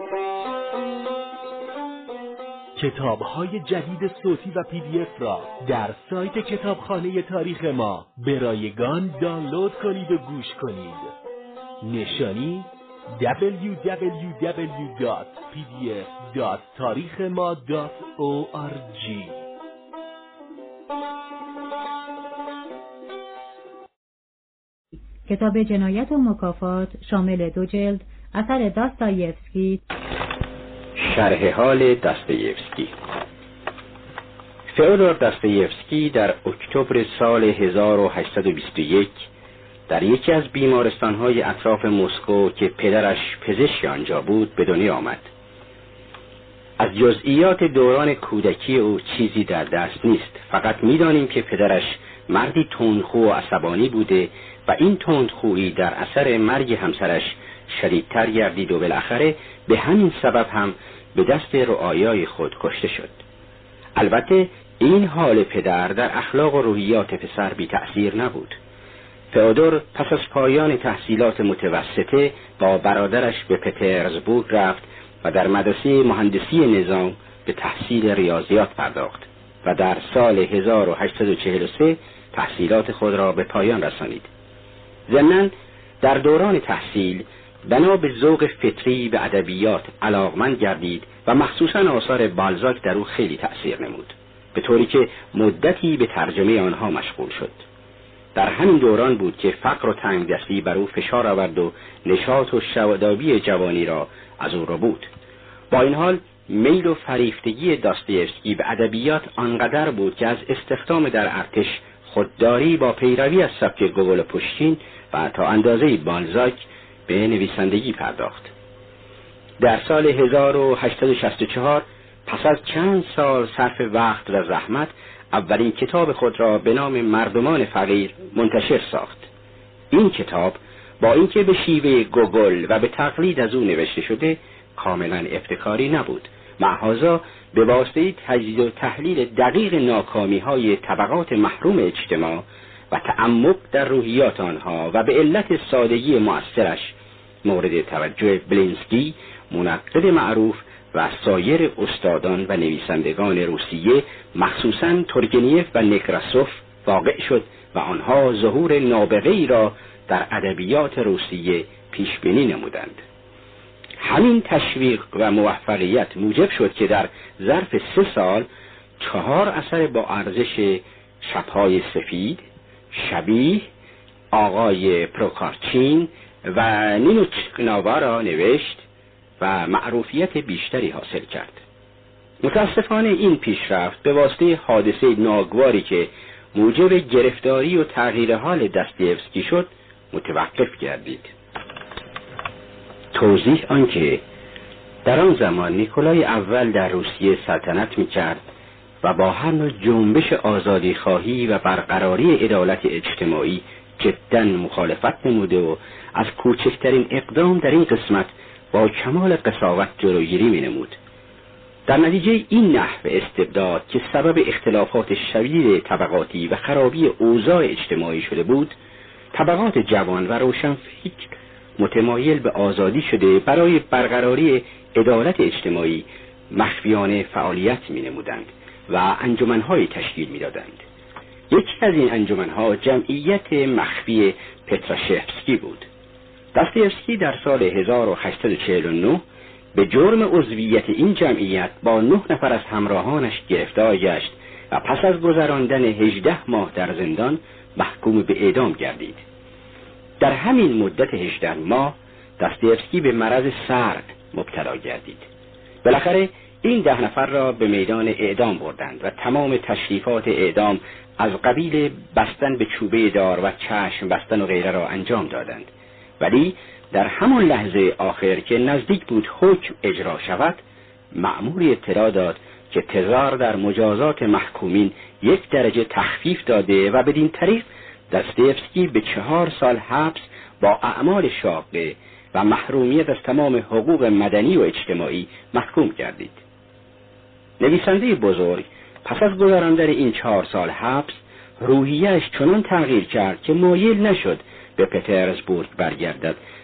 کتاب‌های جدید صوتی و PDF را در سایت کتابخانه تاریخ ما به رایگان دانلود کنید و گوش کنید. نشانی www.pdf.tarikhma.org. کتاب جنایت و مکافات شامل 2 جلد، اثر داستایفسکی. شرح حال داستایفسکی. فئودور داستایفسکی در اکتبر سال 1821 در یکی از بیمارستان‌های اطراف مسکو که پدرش پزشک آنجا بود به دنیا آمد. از جزئیات دوران کودکی او چیزی در دست نیست، فقط می‌دانیم که پدرش مردی تندخو و عصبانی بوده و این تندخویی در اثر مرگ همسرش شدیدتر گردید و بالاخره به همین سبب هم به دست رعایای خود کشته شد. البته این حال پدر در اخلاق و روحیات پسر بی تأثیر نبود. فئودور پس از پایان تحصیلات متوسطه با برادرش به پترزبورگ رفت و در مدرسه مهندسی نظام به تحصیل ریاضیات پرداخت و در سال 1843 تحصیلات خود را به پایان رسانید. ضمناً در دوران تحصیل بنا به ذوق فطری به ادبیات علاقمند گردید و مخصوصاً آثار بالزاک در او خیلی تأثیر نمود، به طوری که مدتی به ترجمه آنها مشغول شد. در همین دوران بود که فقر و تنگدستی بر او فشار آورد و نشاط و شادابی جوانی را از او ربود. با این حال میل و فریفتگی داستایفسکی به ادبیات آنقدر بود که از استخدام در ارتش خودداری با پیروی از سبک گوگل و پوشکین و تا اندازه بالزاک به نویسندگی پرداخت. در سال 1864 پس از چند سال صرف وقت و زحمت اولین کتاب خود را به نام مردمان فقیر منتشر ساخت. این کتاب با اینکه به شیوه گوگل و به تقلید از او نوشته شده کاملا ابتکاری نبود، معاذا به واسطه تجزیه و تحلیل دقیق ناکامی‌های طبقات محروم اجتماع و تعمق در روحیات آنها و به علت سادگی مؤثرش مورد توجه بلینسکی، منقد معروف و سایر استادان و نویسندگان روسیه مخصوصاً تورگنیف و نکراسوف واقع شد و آنها ظهور نابغه‌ای را در ادبیات روسیه پیش بینی نمودند. همین تشویق و موفقیت موجب شد که در ظرف 3 سال 4 اثر با ارزش شب‌های سفید، شبیه، آقای پروکارچین و نینوچکناوا را نوشت و معروفیت بیشتری حاصل کرد. متاسفانه این پیشرفت به واسطه حادثه ناگواری که موجب گرفتاری و تغییر حال داستایفسکی شد متوقف گردید. توضیح آنکه در آن زمان نیکولای اول در روسیه سلطنت می‌کرد و با هر نوع جنبش آزادی خواهی و برقراری عدالت اجتماعی جداً مخالفت نموده و از کوچکترین اقدام در این قسمت با کمال قساوت جلوگیری می‌نمود. در نتیجه این نحو استبداد که سبب اختلافات شدید طبقاتی و خرابی اوضاع اجتماعی شده بود، طبقات جوان و روشنفکر متمایل به آزادی شده برای برقراری عدالت اجتماعی مخفیانه فعالیت می‌نمودند و انجمن‌های تشکیل می‌دادند. یکی از این انجمن‌ها جمعیت مخفی پتراشفسکی بود. داستایفسکی در سال 1849 به جرم عضویت این جمعیت با 9 نفر از همراهانش گرفتار گشت و پس از گذراندن 18 ماه در زندان محکوم به اعدام گردید. در همین مدت 18 ماه داستایفسکی به مرض سرد مبتلا گردید. بالاخره این 10 نفر را به میدان اعدام بردند و تمام تشریفات اعدام از قبیل بستن به چوبه دار و چشم بستن و غیره را انجام دادند. ولی در همان لحظه آخر که نزدیک بود حکم اجرا شود، مأموری اطلاع داد که تزار در مجازات محکومین 1 درجه تخفیف داده و بدین طریق داستایفسکی به 4 سال حبس با اعمال شاقه و محرومیت از تمام حقوق مدنی و اجتماعی محکوم گردید. نویسنده بزرگ پس از گذراندن این 4 سال حبس روحیه‌اش چنان تغییر کرد که مایل نشد به پترزبورگ برگردد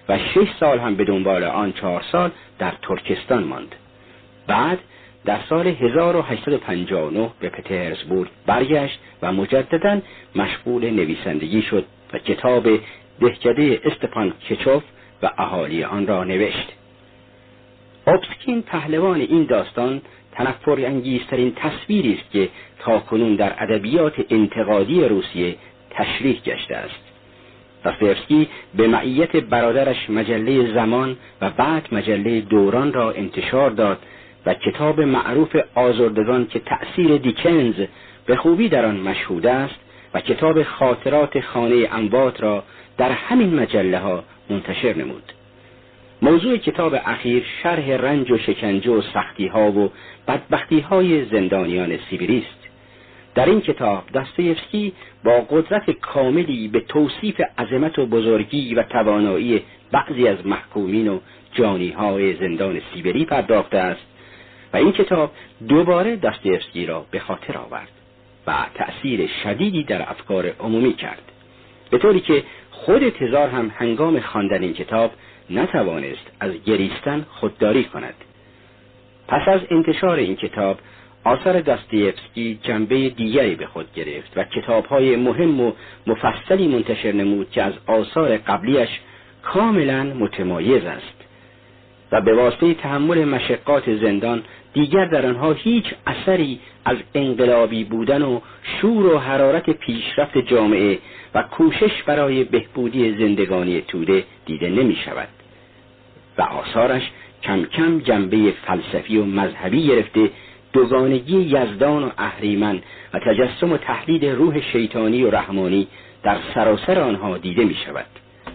و 6 سال هم به دنبال آن 4 سال در ترکستان ماند. بعد در سال 1859 به پترزبورگ برگشت و مجدداً مشغول نویسندگی شد و کتاب دهکده استپان کچوف و اهالی آن را نوشت. اوبسکین پهلوان این داستان تنفرانگیزترین تصویری است که تاکنون در ادبیات انتقادی روسیه تشریح گشته است. داستایوفسکی به معیت برادرش مجله زمان و بعد مجله دوران را انتشار داد و کتاب معروف آزردگان که تأثیر دیکنز به خوبی در آن مشهود است و کتاب خاطرات خانه اموات را در همین مجله ها منتشر نمود. موضوع کتاب اخیر شرح رنج و شکنجه و سختی ها و بدبختی های زندانیان سیبری است. در این کتاب داستایوفسکی با قدرت کاملی به توصیف عظمت و بزرگی و توانایی بعضی از محکومین و جانی های زندان سیبری پرداخته است و این کتاب دوباره داستایوفسکی را به خاطر آورد و تأثیر شدیدی در افکار عمومی کرد، به طوری که خود تزار هم هنگام خواندن این کتاب نتوانست از گریستن خودداری کند. پس از انتشار این کتاب آثار داستایوفسکی جنبه دیگری به خود گرفت و کتاب‌های مهم و مفصلی منتشر نمود که از آثار قبلیش کاملا متمایز است و به واسطه تحمل مشقات زندان دیگر در آنها هیچ اثری از انقلابی بودن و شور و حرارت پیشرفت جامعه و کوشش برای بهبودی زندگانی توده دیده نمی شود و آثارش کم کم جنبه فلسفی و مذهبی گرفته دوگانگی یزدان و اهریمن و تجسم و تحلیل روح شیطانی و رحمانی در سراسر آنها دیده می شود.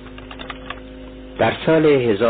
در سال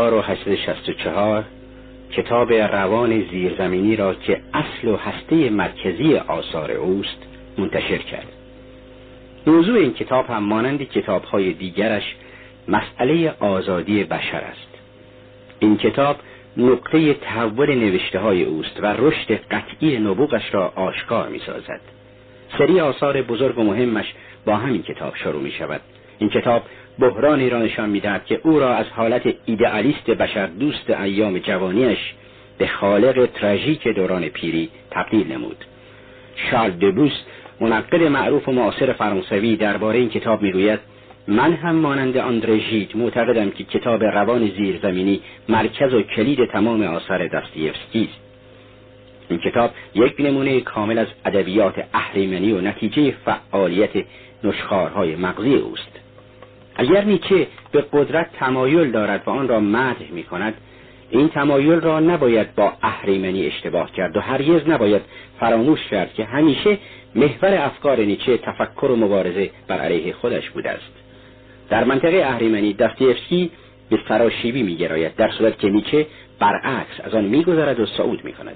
1864 کتاب روان زیرزمینی را که اصل و هسته مرکزی آثار اوست منتشر کرد. موضوع این کتاب هم مانند کتاب‌های دیگرش مسئله آزادی بشر است. این کتاب نقطه تحول نوشته‌های اوست و رشد قطعی نبوغش را آشکار می‌سازد. سری آثار بزرگ و مهمش با همین کتاب شروع می‌شود. این کتاب بحرانی را نشان می‌دهد که او را از حالت ایدئالیست بشر دوست ایام جوانیش به خالق تراژیک دوران پیری تبدیل نمود. شارل دبوس، منقد معروف و معاصر فرانسوی، درباره این کتاب می‌گوید: من هم مانند آندره ژید معتقدم که کتاب روان زیرزمینی مرکز و کلید تمام آثار داستایوفسکی است. این کتاب یک نمونه کامل از ادبیات اهریمنی و نتیجه فعالیت نشخوارهای مغزی اوست. اگر نیچه به قدرت تمایل دارد و آن را مدح می‌کند، این تمایل را نباید با اهریمنی اشتباه کرد و هرگز نباید فراموش کرد که همیشه محور افکار نیچه تفکر و مبارزه بر علیه خودش بوده است. در منطقه اهریمنی داستایوفسکی به سراشیبی می‌گراید، در صورت که نیچه برعکس از آن می‌گذرد و صعود می‌کند.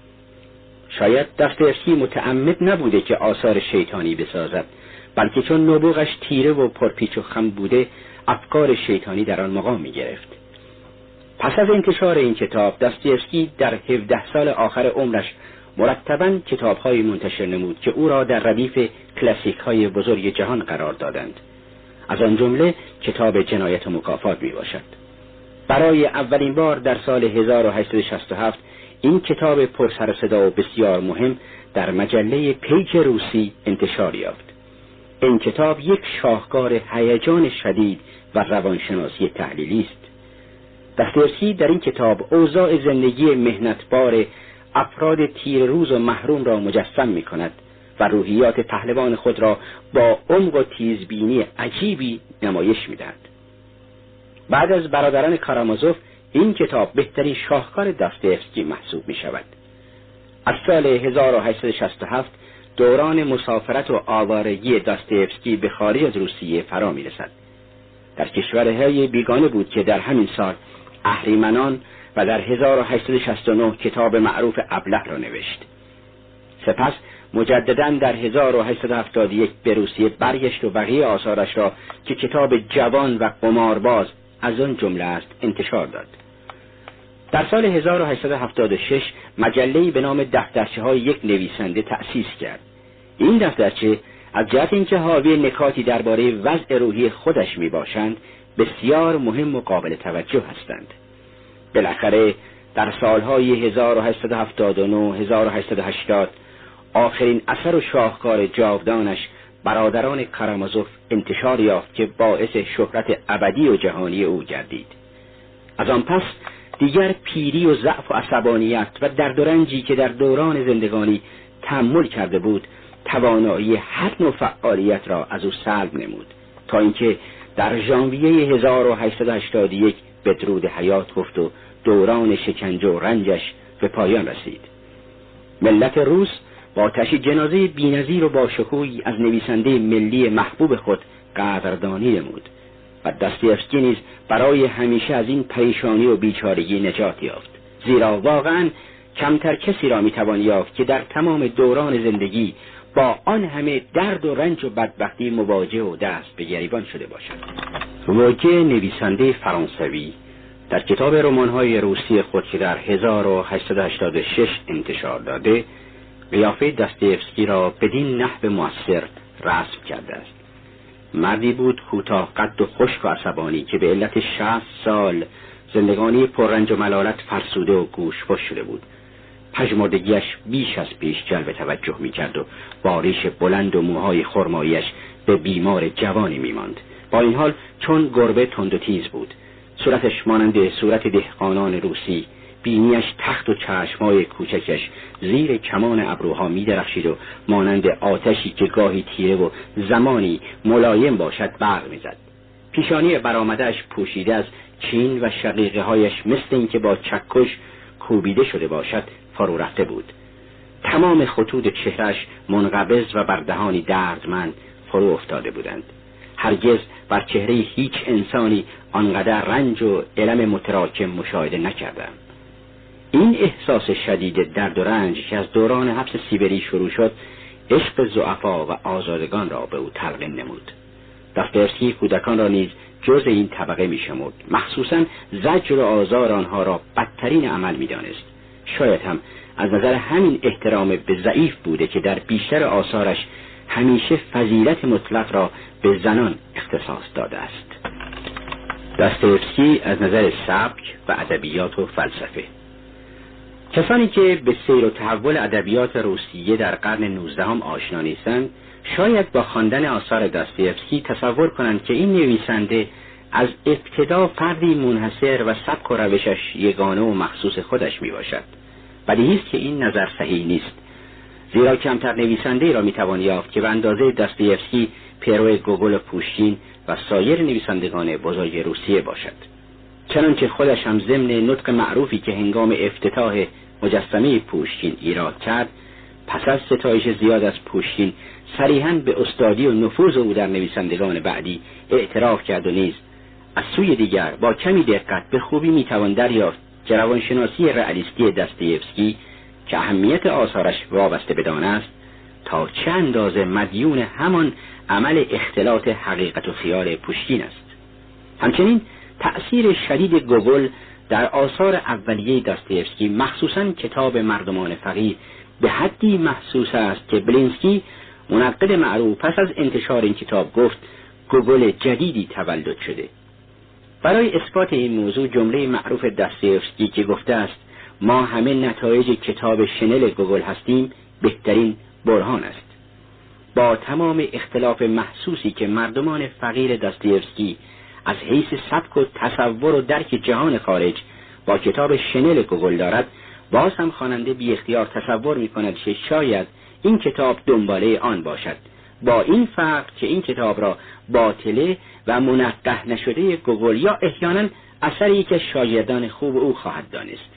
شاید داستایوفسکی متعمد نبوده که آثار شیطانی بسازد، بلکه چون نبوغش تیره و پرپیچ و خم بوده افکار شیطانی در آن مقام می‌گرفت. پس از انتشار این کتاب داستایوفسکی در 17 سال آخر عمرش مرتباً کتاب‌های منتشر نمود که او را در ردیف کلاسیک‌های بزرگ جهان قرار دادند. از آن جمله کتاب جنایت و مکافات می باشد. برای اولین بار در سال 1867 این کتاب پرسر و صدا و بسیار مهم در مجله پیک روسی انتشار یافت. این کتاب یک شاهکار هیجان شدید و روانشناسی تحلیلی است. داستایوفسکی در این کتاب اوضاع زندگی مهنتبار افراد تیر روز و محروم را مجسم می کند و روحیات پهلوان خود را با عمق و تیزبینی عجیبی نمایش می‌دهد. بعد از برادران کارامازوف این کتاب بهترین شاهکار داستایوفسکی محسوب می‌شود. از سال 1867 دوران مسافرت و آوارگی داستایوفسکی به خارج از روسیه فرا می‌رسد. در کشورهای بیگانه بود که در همین سال اهریمنان و در 1869 کتاب معروف ابله را نوشت. سپس مجدداً در 1871 به روسیه برگشت و بقیه آثارش را که کتاب جوان و قمارباز از آن جمله است انتشار داد. در سال 1876 مجله‌ای به نام دفترچه‌های یک نویسنده تأسیس کرد. این دفترچه از جهت اینکه حاوی نکاتی درباره وضع روحی خودش میباشند بسیار مهم و قابل توجه هستند. بالاخره در سالهای 1879 1880 آخرین اثر و شاهکار جاودانش برادران کارامازوف انتشار یافت که باعث شهرت ابدی و جهانی او گردید. از آن پس دیگر پیری و ضعف و عصبانیت و درد و رنجی که در دوران زندگانی تحمل کرده بود توانایی هر نوع فعالیت را از او سلب نمود، تا اینکه در ژانویه 1881 بدرود حیات گفت و دوران شکنجه و رنجش به پایان رسید. ملت روس با آتش جنازه بی‌نظیر و باشکوهی از نویسنده ملی محبوب خود قدردانی نمود و داستایوفسکی نیز برای همیشه از این پریشانی و بیچارگی نجات یافت، زیرا واقعاً کمتر کسی را میتوان یافت که در تمام دوران زندگی با آن همه درد و رنج و بدبختی مواجه و دست به گریبان شده باشد. واژه نویسنده فرانسوی در کتاب رمان‌های روسی خود که در 1886 انتشار داده، قیافه داستایوفسکی را بدین نحو مؤثر رسم کرده است. مردی بود کوتاه قد و خشک و عصبانی که به علت 60 سال زندگانی پررنج و ملالت فرسوده و گوش‌بش شده بود. پژمردگیش بیش از پیش جلب توجه می‌کرد و با ریش بلند و موهای خرمایی‌اش به بیمار جوانی می‌ماند. با این حال چون گربه تند و تیز بود، صورتش مانند صورت دهقانان روسی، بینیش تخت و چشمای کوچکش زیر کمان ابروها می‌درخشید و مانند آتشی که گاهی تیره و زمانی ملایم باشد برق می‌زد. پیشانی برآمده‌اش پوشیده از چین و شقیقه هایش مثل اینکه با چکش کوبیده شده باشد فرو رفته بود. تمام خطوط چهرهش منقبض و بر دهانی دردمند فرو افتاده بودند. هرگز بر چهره هیچ انسانی آنقدر رنج و الم متراکم مشاهده نکردم. این احساس شدید درد و رنج که از دوران حبس سیبری شروع شد، عشق ضعفا و آزادگان را به او تلقین نمود. داستایوفسکی کودکان را نیز جز این طبقه می‌شمرد، مخصوصاً زجر و آزار آنها را بدترین عمل می‌دانست. شاید هم از نظر همین احترام به ضعیف بوده که در بیشتر آثارش همیشه فضیلت مطلق را به زنان اختصاص داده است. داستایوفسکی از نظر سبک و ادبیات و فلسفه. کسانی که به سیر و تحول ادبیات روسیه در قرن 19 آشنا نیستند، شاید با خواندن آثار داستایوفسکی تصور کنند که این نویسنده از ابتدا فردی منحصر و سبک و روشش یگانه و مخصوص خودش می باشد. بدیهی است که این نظر صحیح نیست، زیرا کمتر نویسنده‌ای را میتوان یافت که به اندازه داستایوفسکی پیرو گوگل پوشکین و سایر نویسندگان بزرگ روسیه باشد. چنانچه خودش هم ضمن نطق معروفی که هنگام افتتاح مجسمه پوشکین ایراد کرد، پس از ستایش زیاد از پوشکین صریحاً به استادی و نفوذ او در نویسندگان بعدی اعتراف کرد و نیز از سوی دیگر با کمی دقت به خوبی میتوان دریافت که روانشناسی رئالیستی داستایوفسکی که اهمیت آثارش وابسته بدان است، تا چه اندازه مدیون همان عمل اختلاط حقیقت و خیال پوشکین است. همچنین تأثیر شدید گوگل در آثار اولیه داستایوفسکی، مخصوصاً کتاب مردمان فقیر، به حدی محسوس است که بلینسکی منقد معروف پس از انتشار این کتاب گفت گوگل جدیدی تولد شده. برای اثبات این موضوع جمله معروف داستایوفسکی که گفته است ما همه نتایج کتاب شنل گوگل هستیم بهترین برهان است. با تمام اختلاف محسوسی که مردمان فقیر داستایوفسکی از حیث سبک و تصور و درک جهان خارج با کتاب شنل گوگل دارد، باز هم خواننده بی اختیار تصور می کند که شاید این کتاب دنباله آن باشد، با این فرق که این کتاب را باطله و منقح نشده گوگل یا احیانا اثر یک از شاگردان خوب او خواهد دانست.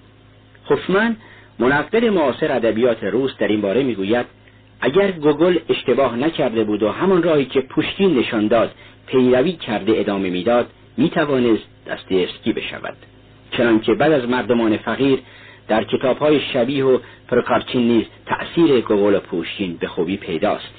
هوفمن منقد معاصر ادبیات روس در این باره میگوید اگر گوگل اشتباه نکرده بود و همان راهی که پوشکین نشان داد پیروی کرده ادامه میداد، میتوانست داستایوفسکی بشود. چنانکه بعد از مردمان فقیر در کتاب‌های شبیه و پروکارچین نیز تأثیر گوگل و پوشکین به خوبی پیداست.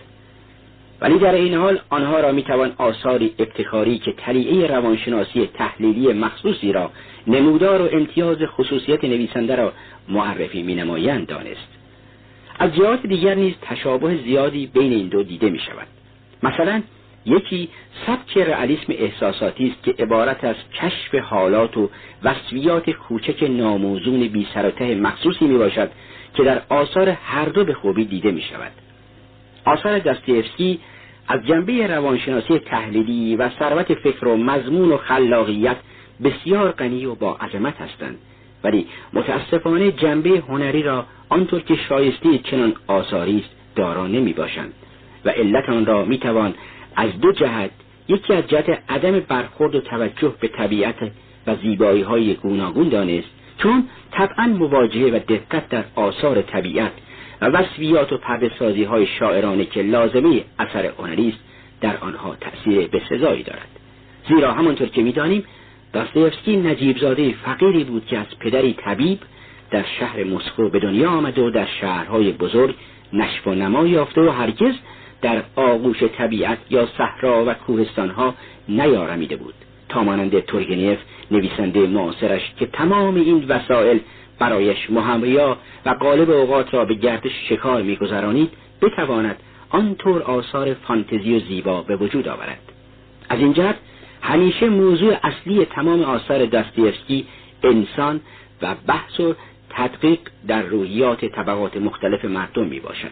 ولی در این حال آنها را میتوان آثاری ابتکاری که طریقه روانشناسی تحلیلی مخصوصی را نمودار و امتیاز خصوصیت نویسنده را معرفی مینمایند دانست. از جهات دیگر نیز تشابه زیادی بین این دو دیده می شود. مثلا یکی سبک رئالیسم احساساتی است که عبارت از کشف حالات و وصفیات کوچک ناموزون بی سر و ته مخصوصی می باشد که در آثار هر دو به خوبی دیده می شود. آثار داستایوفسکی از جنبه روانشناسی تحلیلی و ثروت فکر و مضمون و خلاقیت بسیار غنی و با عظمت هستند، ولی متاسفانه جنبه هنری را آنطور که شایسته چنان آثاری است دارا نمی باشند و علت آن را می توان از دو جهت، یکی از جهت عدم برخورد و توجه به طبیعت و زیبایی‌های گوناگون دانست، چون طبعا مواجهه و دقت در آثار طبیعت و وصفیات و پرده‌سازی‌های شاعرانه که لازمه اثر هنری است در آنها تأثیر بسزایی دارد. زیرا همانطور که می‌دانیم داستایوفسکی نجیب زاده فقیری بود که از پدری طبیب در شهر مسکو به دنیا آمد و در شهرهای بزرگ نشو و نما یافته و هرگز در آغوش طبیعت یا صحرا و کوهستانها نیارمیده بود، تا مانند تورگنیف نویسنده معاصرش که تمام این وسایل برایش مهیا و غالب اوقات را به گردش شکار می‌گذرانید بتواند آنطور آثار فانتزی و زیبا به وجود آورد. از این جهت همیشه موضوع اصلی تمام آثار داستایوفسکی انسان و بحث و تدقیق در روحیات طبقات مختلف مردم می باشد.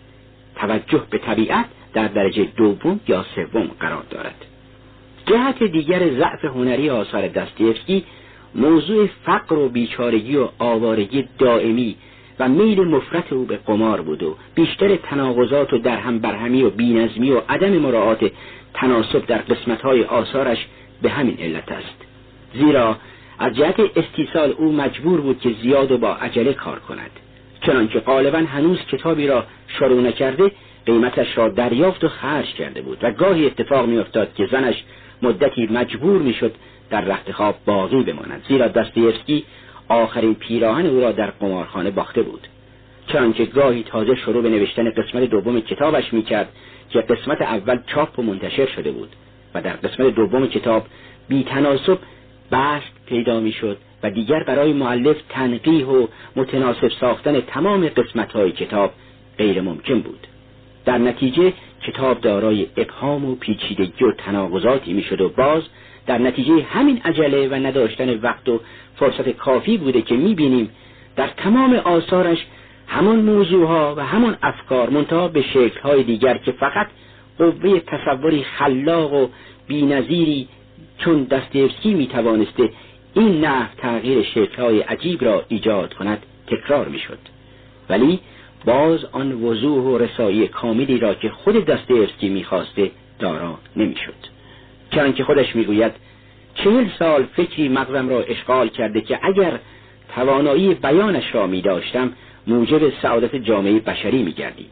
توجه به طبیعت در درجه دوم یا سوم قرار دارد. جهت دیگر ضعف هنری آثار داستایوفسکی موضوع فقر و بیچارگی و آوارگی دائمی و میل مفرط او به قمار بود و بیشتر تناقضات و درهم برهمی و بی‌نظمی و عدم مراعات تناسب در قسمت‌های آثارش به همین علت است. زیرا از جهت استیصال او مجبور بود که زیاد و با عجله کار کند، چنانکه غالباً هنوز کتابی را شروع نکرده قیمتش را دریافت و خرج کرده بود و گاهی اتفاق می‌افتاد که زنش مدتی مجبور می‌شد در رخت خواب باقی بماند، زیرا داستایوفسکی آخرین پیراهن او را در قمارخانه باخته بود. چنانکه گاهی تازه شروع به نوشتن قسمت دوم کتابش می‌کرد که قسمت اول چاپ و منتشر شده بود و در قسمت دوم کتاب بی تناسب بست پیدا می‌شد و دیگر برای مؤلف تنقیح و متناسب ساختن تمام قسمت‌های کتاب غیر ممکن بود. در نتیجه کتاب دارای ابهام و پیچیدگی و تناقضاتی می‌شد و باز در نتیجه همین عجله و نداشتن وقت و فرصت کافی بوده که می‌بینیم در تمام آثارش همان موضوعها و همان افکار منتها به شکل‌های دیگر که فقط قوه تصوری خلاق و بی‌نظیری چون داستایوفسکی می‌توانسته این نحو تغییر شکل‌های عجیب را ایجاد کند تکرار می‌شد، ولی باز آن وضوح و رسایی کاملی را که خود داستایوفسکی می‌خواسته دارا نمی‌شد. چنانکه خودش می‌گوید 40 سال فکری مغزم را اشغال کرده که اگر توانایی بیانش را می‌داشتم موجب سعادت جامعه بشری می‌گردید.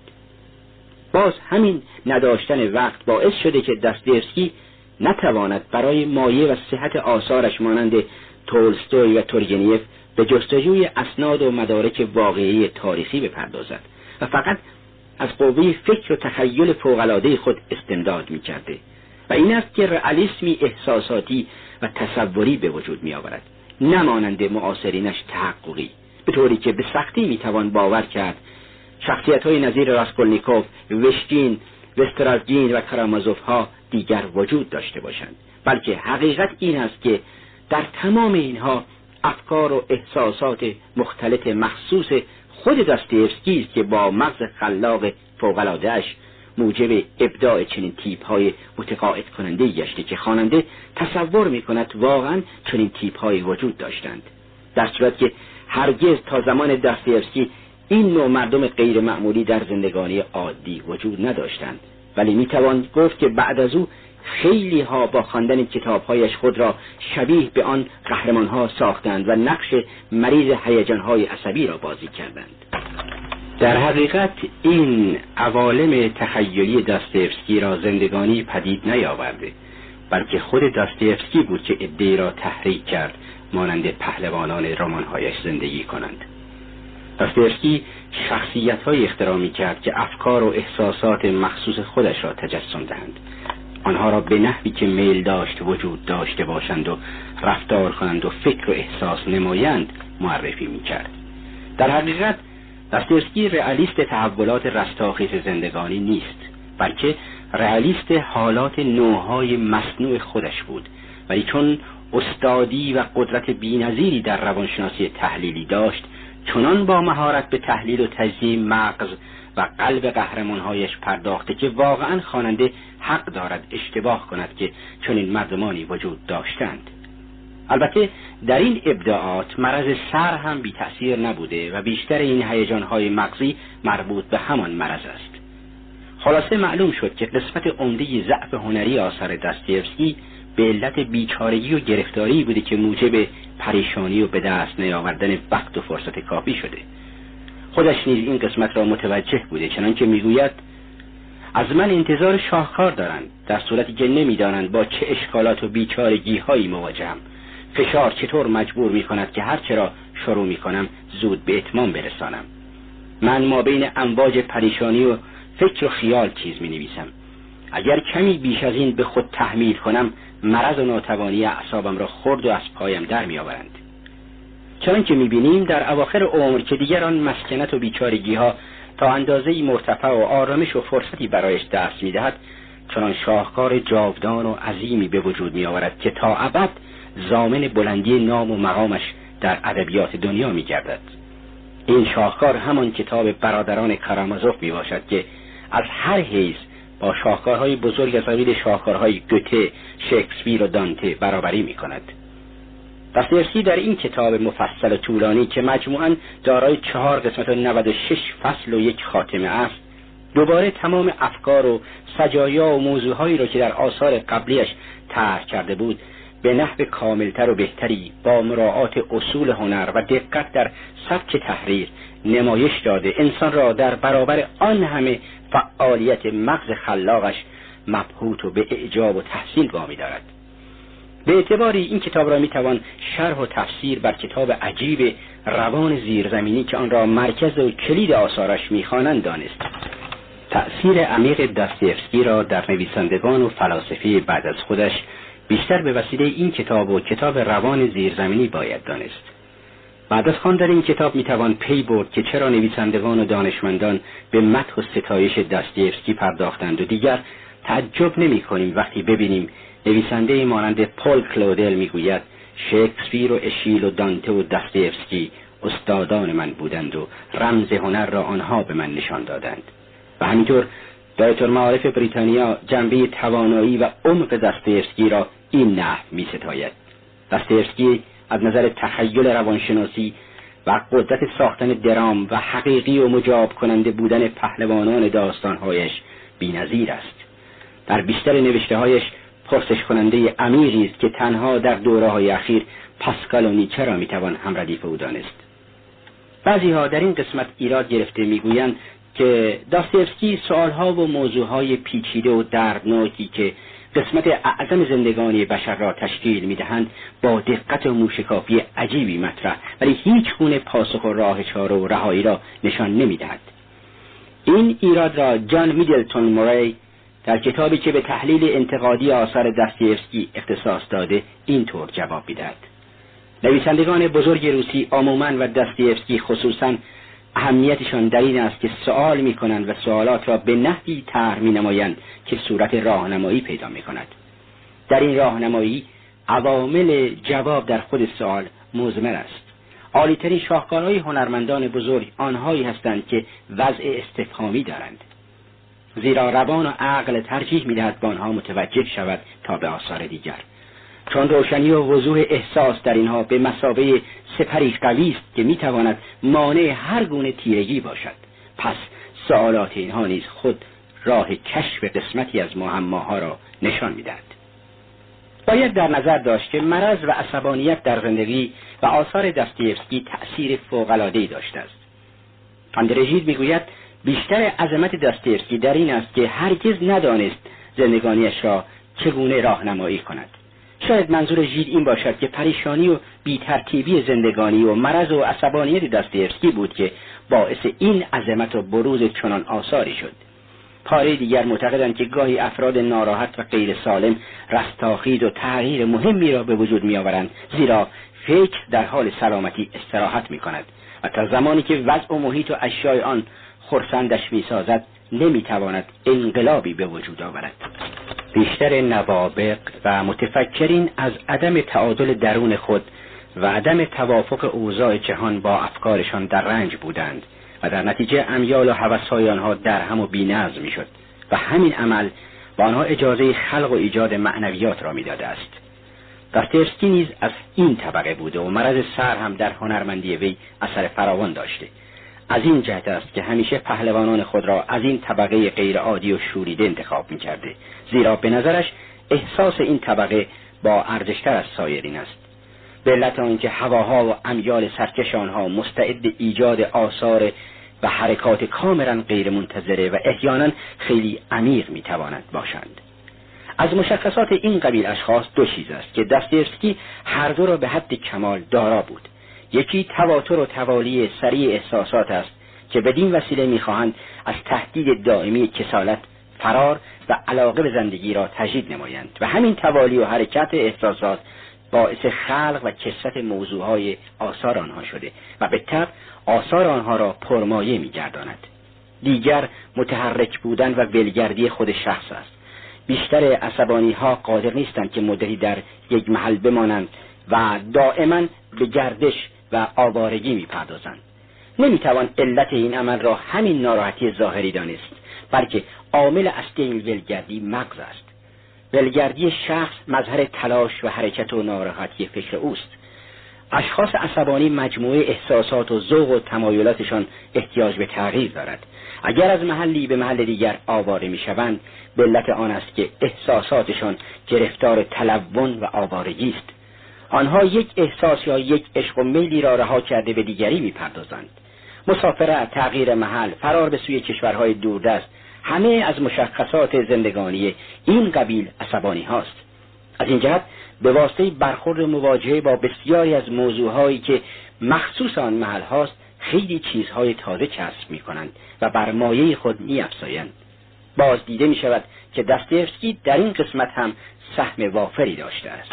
باز همین نداشتن وقت باعث شده که داستایوفسکی نتواند برای مایه و صحت آثارش مانند تولستوی و تورگنیف به جستجوی اسناد و مدارک واقعی تاریخی بپردازد و فقط از قوه فکر و تخیل فوق‌العاده خود استمداد می‌کرده و این است که رئالیسمی احساساتی و تصوری به وجود می‌آورد، نه مانند معاصرینش تحققی، به طوری که به سختی می‌توان باور کرد شخصیت‌های نظیر راسکولنیکوف، وشتین، وسترازگین و کارامازوف‌ها دیگر وجود داشته باشند، بلکه حقیقت این است که در تمام اینها افکار و احساسات مختلط مخصوص خود داستایوفسکی است که با مغز خلاق فوق‌العاده‌اش موجب ابداع چنین تیپ‌های متقاعد کننده گشته که خواننده تصور می‌کند واقعاً چنین تیپ‌های وجود داشتند، در صورت که هرگز تا زمان داستایوفسکی این نوع مردم غیر معمولی در زندگانی عادی وجود نداشتند، ولی میتوان گفت که بعد از او خیلی ها با خواندن کتابهایش خود را شبیه به آن قهرمانها ساختند و نقش مریض هیجانهای عصبی را بازی کردند. در حقیقت این عوالم تخیلی داستایوفسکی را زندگانی پدید نیاورده، بلکه خود داستایوفسکی بود که عده‌ای را تحریک کرد مانند پهلوانان رمان‌هایش زندگی کنند. داستایوفسکی شخصیت‌های اختراع می‌کرد که افکار و احساسات مخصوص خودش را تجسم دهند، آنها را به نحوی که میل داشت وجود داشته باشند و رفتار کنند و فکر و احساس نمایند معرفی می‌کرد. در حقیقت داستایوفسکی رئالیست تحولات رستاخیز زندگانی نیست، بلکه رئالیست حالات نوعهای مصنوع خودش بود، ولی چون استادی و قدرت بی‌نظیری در روانشناسی تحلیلی داشت، چنان با مهارت به تحلیل و تجزیه مغز و قلب قهرمانهایش پرداخته که واقعا خواننده حق دارد اشتباه کند که چنین مردمانی وجود داشتند. البته در این ابداعات مرض سر هم بی تأثیر نبوده و بیشتر این هیجانهای مغزی مربوط به همان مرض است. خلاصه معلوم شد که قسمت عمده ضعف هنری آثار داستایوفسکی به علت بیچارگی و گرفتاری بوده که موجب پریشانی و به دست نیاوردن وقت و فرصت کافی شده. خودش نیز این قسمت را متوجه بوده، چنانکه میگوید از من انتظار شاهکار دارند، در صورتی که نمیدانند با چه اشکالات و بیچارگی هایی مواجهم. فشار چطور مجبور می کند که هر چرا شروع می کنم زود به اتمام برسانم. من ما بین امواج پریشانی و فکر و خیال چیز می نویسم. اگر کمی بیش از این به خود تحمیل کنم، مرض و ناتوانی اعصابم را خرد و از پایم در می آورند. چنانکه می بینیم در اواخر عمر که دیگر آن مسکنت و بیچارگی ها تا اندازه‌ای مرتفع و آرامش و فرصتی برایش دست می دهد، چنان شاهکار جاودان و عظیمی به وجود می آورد که تا ابد ضامن بلندی نام و مقامش در ادبیات دنیا می گردد. این شاهکار همان کتاب برادران کارامازوف می باشد که از هر حیث با شاهکارهای بزرگ از قبیل شاهکارهای گوته، شکسپیر و دانته برابری می کند. داستایوفسکی در این کتاب مفصل و طولانی که مجموعاً دارای 4 قسمت و 96 فصل و 1 خاتمه است، دوباره تمام افکار و سجایا و موضوعهایی را که در آثار قبلیش طرح کرده بود به نحو کاملتر و بهتری با مراعات اصول هنر و دقت در سبک تحریر نمایش داده، انسان را در برابر آن همه فعالیت مغز خلاقش مبهوت و به اعجاب و تحسین وامی دارد. به اعتباری این کتاب را میتوان شرح و تفسیر بر کتاب عجیب روان زیرزمینی که آن را مرکز و کلید آثارش میخوانند دانست. تأثیر عمیق داستایوفسکی را در نویسندگان و فلاسفه بعد از خودش بیشتر به وسیله این کتاب و کتاب روان زیرزمینی باید دانست. بعد از خواندن این کتاب میتوان پی برد که چرا نویسندگان و دانشمندان به مدح و ستایش داستایوفسکی پرداختند و دیگر تعجب نمی کنیم وقتی ببینیم نویسنده مانند پل کلودل میگوید شکسپیر و اشیل و دانته و داستایوفسکی استادان من بودند و رمز هنر را آنها به من نشان دادند. و همینطور دایره المعارف بریتانیا جنبه توانایی و عمق داستایوفسکی را این نحو می ستاید. داستایوفسکی از نظر تخیل روانشناسی و قدرت ساختن درام و حقیقی و مجاب کننده بودن پهلوانان داستانهایش بی‌نظیر است. در بیشتر نوشته‌هایش پرسش کننده عمیقی است که تنها در دوره‌های اخیر پاسکال و نیچه را میتوان همردیف او دانست. بعضی‌ها در این قسمت ایراد گرفته میگویند که داستایوفسکی سوالها و موضوعهای پیچیده و دردناکی که قسمت اعظم زندگانی بشر را تشکیل میدهند با دقت و موشکافی عجیبی مطرح، ولی هیچ گونه پاسخ و راه چاره و رهایی را نشان نمیدهد. این ایراد را جان میدلتون موری در کتابی که به تحلیل انتقادی آثار داستایوفسکی اختصاص داده اینطور جواب میدهد: نویسندگان بزرگ روسی عموماً و داستایوفسکی خصوصاً اهمیتشان در این است که سوال میکنند و سوالات را به نحوی طرح مینمایند که صورت راهنمایی پیدا میکند. در این راهنمایی عوامل جواب در خود سوال مضمر است. عالی‌ترین شاهکارهای هنرمندان بزرگ آنهایی هستند که وضع استفهامی دارند، زیرا روان و عقل ترجیح میدهد به آنها متوجه شود تا به آثار دیگر، چون روشنی و وضوح احساس در اینها به مثابه سپری قوی است که میتواند مانع هر گونه تیرگی باشد. پس سوالات اینها نیز خود راه کشف قسمتی از معماها را نشان میدهد. باید در نظر داشت که مرض و عصبانیت در زندگی و آثار داستایوفسکی تأثیر فوق‌العاده‌ای داشته است. اندره ژید میگوید بیشتر عظمت داستایوفسکی در این است که هرگز ندانست زندگانیش را چگونه راهنمایی کند. شاید منظور ژید این باشد که پریشانی و بی‌ترتیبی زندگانی و مرض و عصبانیت داستایوفسکی بود که باعث این عظمت و بروز چنان آثاری شد. پاره دیگر معتقدند که گاهی افراد ناراحت و غیر سالم رستاخیز و تغییر مهمی را به وجود می‌آورند، زیرا فکر در حال سلامتی استراحت می‌کند و تا زمانی که وضع و محیط و اشیاء آن خرسندش می‌سازد نمی‌تواند انقلابی به وجود آورد. بیشتر نوابغ و متفکرین از عدم تعادل درون خود و عدم توافق اوضاع جهان با افکارشان در رنج بودند و در نتیجه امیال و هوس‌های آنها در هم و بی‌نظم می‌شد و همین عمل با آنها اجازه خلق و ایجاد معنویات را می‌داده است. داستایوفسکی نیز از این طبقه بوده و مرض سر هم در هنرمندی وی اثر فراوان داشته. از این جهت است که همیشه پهلوانان خود را از این طبقه غیر عادی و شوریده انتخاب می‌کرده، زیرا به نظرش احساس این طبقه با ارزشتر از سایرین است. به علت آنکه هواها و امیال سرکش آنها مستعد ایجاد آثار و حرکات کاملا غیر منتظره و احیانا خیلی عمیق می‌توانند باشند. از مشخصات این قبیل اشخاص دو چیز است که داستایوفسکی هر دو را به حد کمال دارا بود. یکی تواتر و توالی سریع احساسات است که بدین وسیله می‌خواهند از تهدید دائمی کسالت فرار و علاقه به زندگی را تجدید نمایند و همین توالی و حرکت احساسات باعث خلق و کثرت موضوعهای آثار آنها شده و به طبع آثار آنها را پرمایه می‌گرداند. دیگر متحرک بودن و ولگردی خود شخص است. بیشتر عصبانی‌ها قادر نیستند که مدتی در یک محل بمانند و دائما به گردش و آوارگی می‌پردازند. نمی‌توان علت این عمل را همین ناراحتی ظاهری دانست، بلکه عامل اصلی این ولگردی مغز است. ولگردی شخص مظهر تلاش و حرکت و ناراحتی فکر اوست. اشخاص عصبانی مجموعه احساسات و ذوق و تمایلاتشان احتیاج به تغییر دارد. اگر از محلی به محل دیگر آواره می‌شوند، به علت آن است که احساساتشان گرفتار تلون و آوارگی است. آنها یک احساس یا یک عشق و میلی را رها کرده به دیگری می‌پردازند. مسافرت، تغییر محل، فرار به سوی کشورهای دوردست، همه از مشخصات زندگانی این قبیل عصبانی هاست. از این جهت به واسطه برخورد مواجهه با بسیاری از موضوعهایی که مخصوص آن محل هاست خیلی چیزهای تازه کسب می‌کنند و بر مایه خود می‌افزایند. باز دیده می‌شود که داستایوفسکی در این قسمت هم سهم وافری داشته است.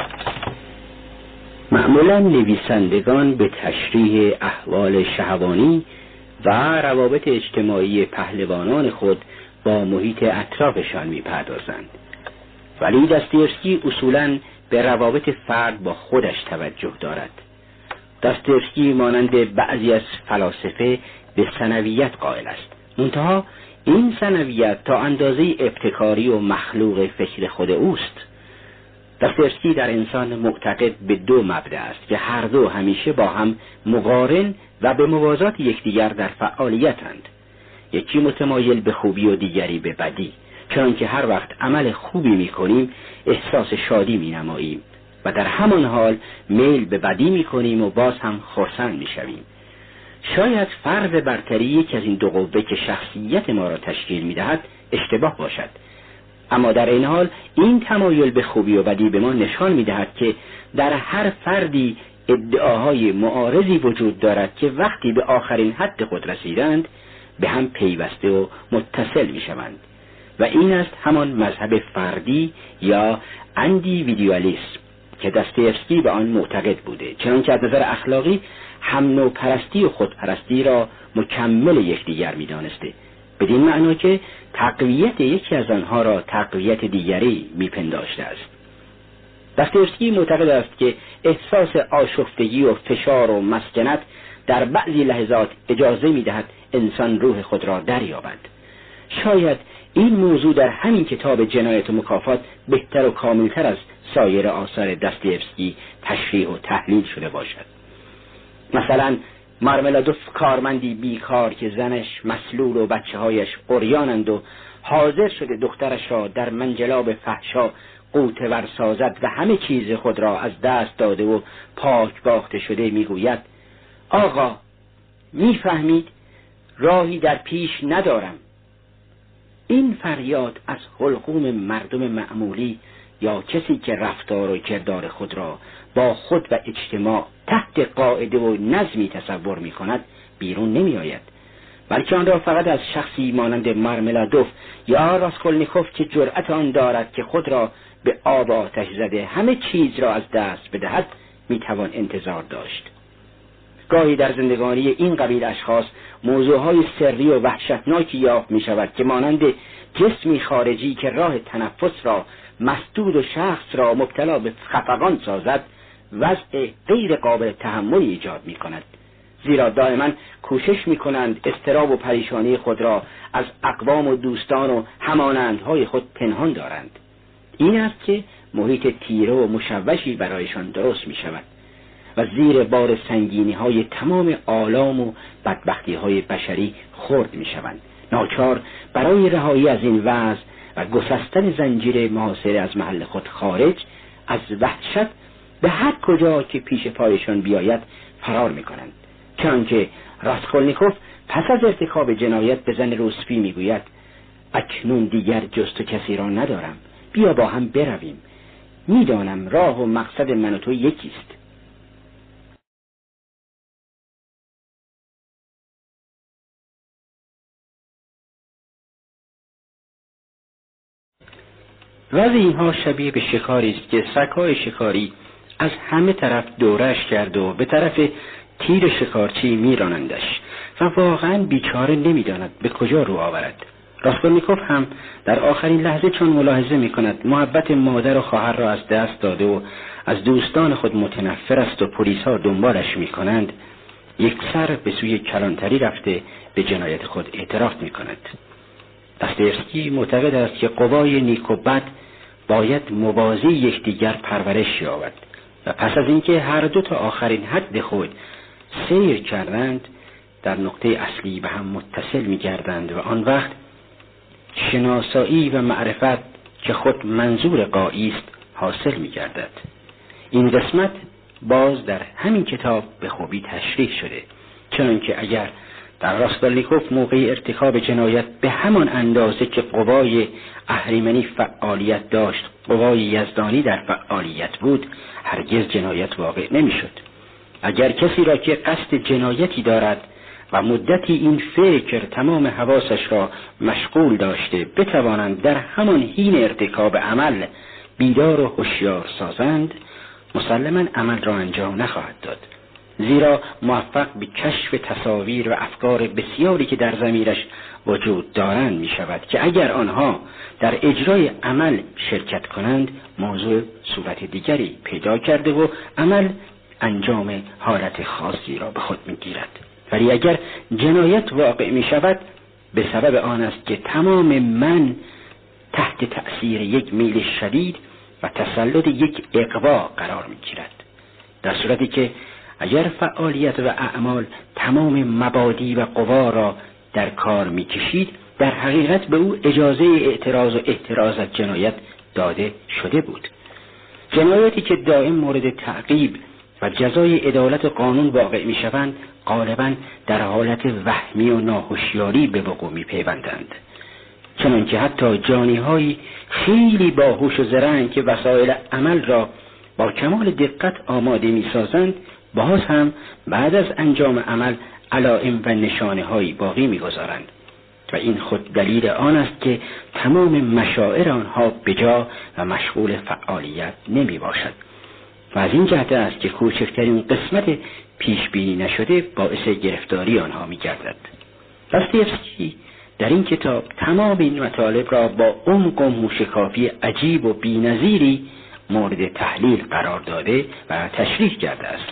معمولا نویسندگان به تشریح احوال شهوانی و روابط اجتماعی پهلوانان خود با محیط اطرافشان می‌پردازند، ولی داستایوفسکی اصولاً به روابط فرد با خودش توجه دارد. داستایوفسکی مانند بعضی از فلاسفه به ثانویت قائل است، منتها این ثانویت تا اندازه ابتکاری و مخلوق فکر خود اوست. داستایوفسکی در انسان معتقد به دو مبدأ است که هر دو همیشه با هم مقارن و به موازات یکدیگر در فعالیتند. یکی متمایل به خوبی و دیگری به بدی، چنانکه هر وقت عمل خوبی می‌کنیم احساس شادی می‌نماییم و در همان حال میل به بدی می‌کنیم و باز هم خرسند می‌شویم. شاید فرض برتری یکی از این دو قوه که شخصیت ما را تشکیل می‌دهد اشتباه باشد، اما در این حال این تمایل به خوبی و بدی به ما نشان می‌دهد که در هر فردی ادعاهای معارضی وجود دارد که وقتی به آخرین حد خود رسیدند به هم پیوسته و متصل می‌شوند و این است همان مذهب فردی یا اندیویدوالیسم که داستایوفسکی به آن معتقد بوده، چنانکه از نظر اخلاقی هم نوپرستی و خودپرستی را مکمل یکدیگر می‌دانسته، بدین معنا که تقویت یکی از آنها را تقویت دیگری میپنداشته است. داستایوفسکی معتقد است که احساس آشفتگی و فشار و مسکنت در بعضی لحظات اجازه می‌دهد انسان روح خود را دریابد. شاید این موضوع در همین کتاب جنایت و مکافات بهتر و کاملتر از سایر آثار داستایوفسکی تشریح و تحلیل شده باشد. مثلا مارملادوف کارمندی بیکار که زنش مسلول و بچه‌هایش عریانند و حاضر شده دخترش را در منجلاب فحشا قوطه‌ور سازد و همه چیز خود را از دست داده و پاک باخته شده، میگوید آقا میفهمید راهی در پیش ندارم. این فریاد از حلقوم مردم معمولی یا کسی که رفتار و کردار خود را با خود و اجتماع تحت قاعده و نظمی تصور می کند بیرون نمی آید، بلکه آن را فقط از شخصی مانند مارملادوف یا راسکولنیکوف که جرأت آن دارد که خود را به آب آتش زده همه چیز را از دست بدهد می توان انتظار داشت. گاهی در زندگانی این قبیل اشخاص موضوعهای سری و وحشتناکی یافت می شود که مانند جسمی خارجی که راه تنفس را مسدود و شخص را مبتلا به خفقان سازد وضع غیر قابل تحملی ایجاد می کند، زیرا دائما کوشش می کنند اضطراب و پریشانی خود را از اقوام و دوستان و همانندهای خود پنهان دارند. این است که محیط تیره و مشوشی برایشان درست می شود و زیر بار سنگینی های تمام آلام و بدبختی های بشری خرد می شوند. ناچار برای رهایی از این وضع و گسستن زنجیر محاصره از محل خود خارج از وحشت به هر کجا که پیش پایشان بیاید فرار می کنند. چنانکه راسکولنیکوف پس از ارتکاب جنایت به زن روسفی می گوید اکنون دیگر جز تو کسی را ندارم، بیا با هم برویم، میدانم راه و مقصد من و تو یکیست. وضع اینها شبیه به شکاری است که سگ‌های شکاری از همه طرف دورش کرد و به طرف تیر شکارچی میرانندش و واقعا بیچاره نمیداند به کجا رو آورد. راسکولنیکوف هم در آخرین لحظه چون ملاحظه میکند محبت مادر و خواهر را از دست داده و از دوستان خود متنفر است و پلیس‌ها دنبالش میکنند، یک سر به سوی کلانتری رفته به جنایت خود اعتراف میکند. داستایوفسکی معتقد است که قوای نیک و بد باید موازی یکدیگر پرورش یابد و پس از اینکه هر دو تا آخرین حد خود سیر کردند در نقطه اصلی به هم متصل می‌گردند و آن وقت شناسایی و معرفت که خود منظور غایی است حاصل می‌گردد. این قسمت باز در همین کتاب به خوبی تشریح شده، چنانکه اگر در راسکولنیکوف موقع ارتکاب جنایت به همان اندازه که قوای اهریمنی فعالیت داشت قوای یزدانی در فعالیت بود، هرگز جنایت واقع نمی‌شد. اگر کسی را که قصد جنایتی دارد و مدتی این فکر تمام حواسش را مشغول داشته بتوانند در همان حین ارتکاب عمل بیدار و هوشیار سازند، مسلماً عمل را انجام نخواهد داد، زیرا موفق به کشف تصاویر و افکار بسیاری که در ضمیرش وجود دارند می شود که اگر آنها در اجرای عمل شرکت کنند موضوع صورت دیگری پیدا کرده و عمل انجام حالت خاصی را به خود می گیرد. ولی اگر جنایت واقع می شود به سبب آن است که تمام من تحت تأثیر یک میل شدید و تسلط یک اغوا قرار می گیرد. در صورتی که اگر فعالیت و اعمال تمام مبادی و قوا را در کار می کشید، در حقیقت به او اجازه اعتراض و احتراز از جنایت داده شده بود. جنایاتی که دائم مورد تعقیب و جزای عدالت قانون واقع می شوند غالباً در حالت وهمی و ناهوشیاری به وقوع می پیوندند، چنانکه حتی جانی‌های خیلی باهوش و زرنگ که وسایل عمل را با کمال دقت آماده می سازند باز هم بعد از انجام عمل علائم و نشانه‌هایی باقی می‌گذارند و این خود دلیل آن است که تمام مشاعر آنها بجا و مشغول فعالیت نمی‌باشد و از این جهت است که کوچکترین قسمت پیش بینی نشده باعث گرفتاری آنها می‌گردد. داستایوفسکی در این کتاب تمام این مطالب را با عمق و موشکافی عجیب و بی‌نظیری مورد تحلیل قرار داده و تشریح کرده است.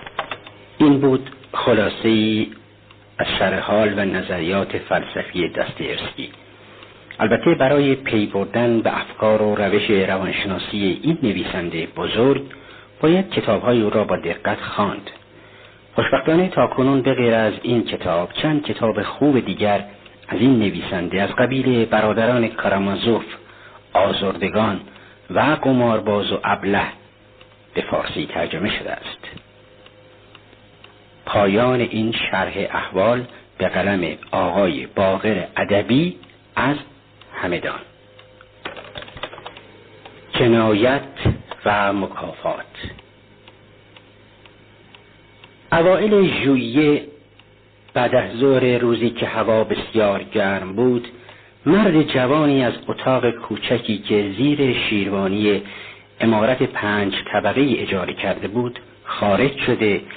این بود خلاصه‌ای از شرح حال و نظریات فلسفی داستایوفسکی. البته برای پی بردن به افکار و روش روانشناسی این نویسنده بزرگ باید کتاب‌های او را با دقت خواند. خوشبختانه تاکنون به غیر از این کتاب چند کتاب خوب دیگر از این نویسنده از قبیل برادران کارامازوف، آزردگان و قمارباز و ابله به فارسی ترجمه شده است. پایان این شرح احوال به قلم آقای باقر ادبی از همدان. جنایت و مکافات. اوائل ژوئیه بعد از ظهر روزی که هوا بسیار گرم بود، مرد جوانی از اتاق کوچکی که زیر شیروانی عمارت 5 طبقه اجاره کرده بود خارج شده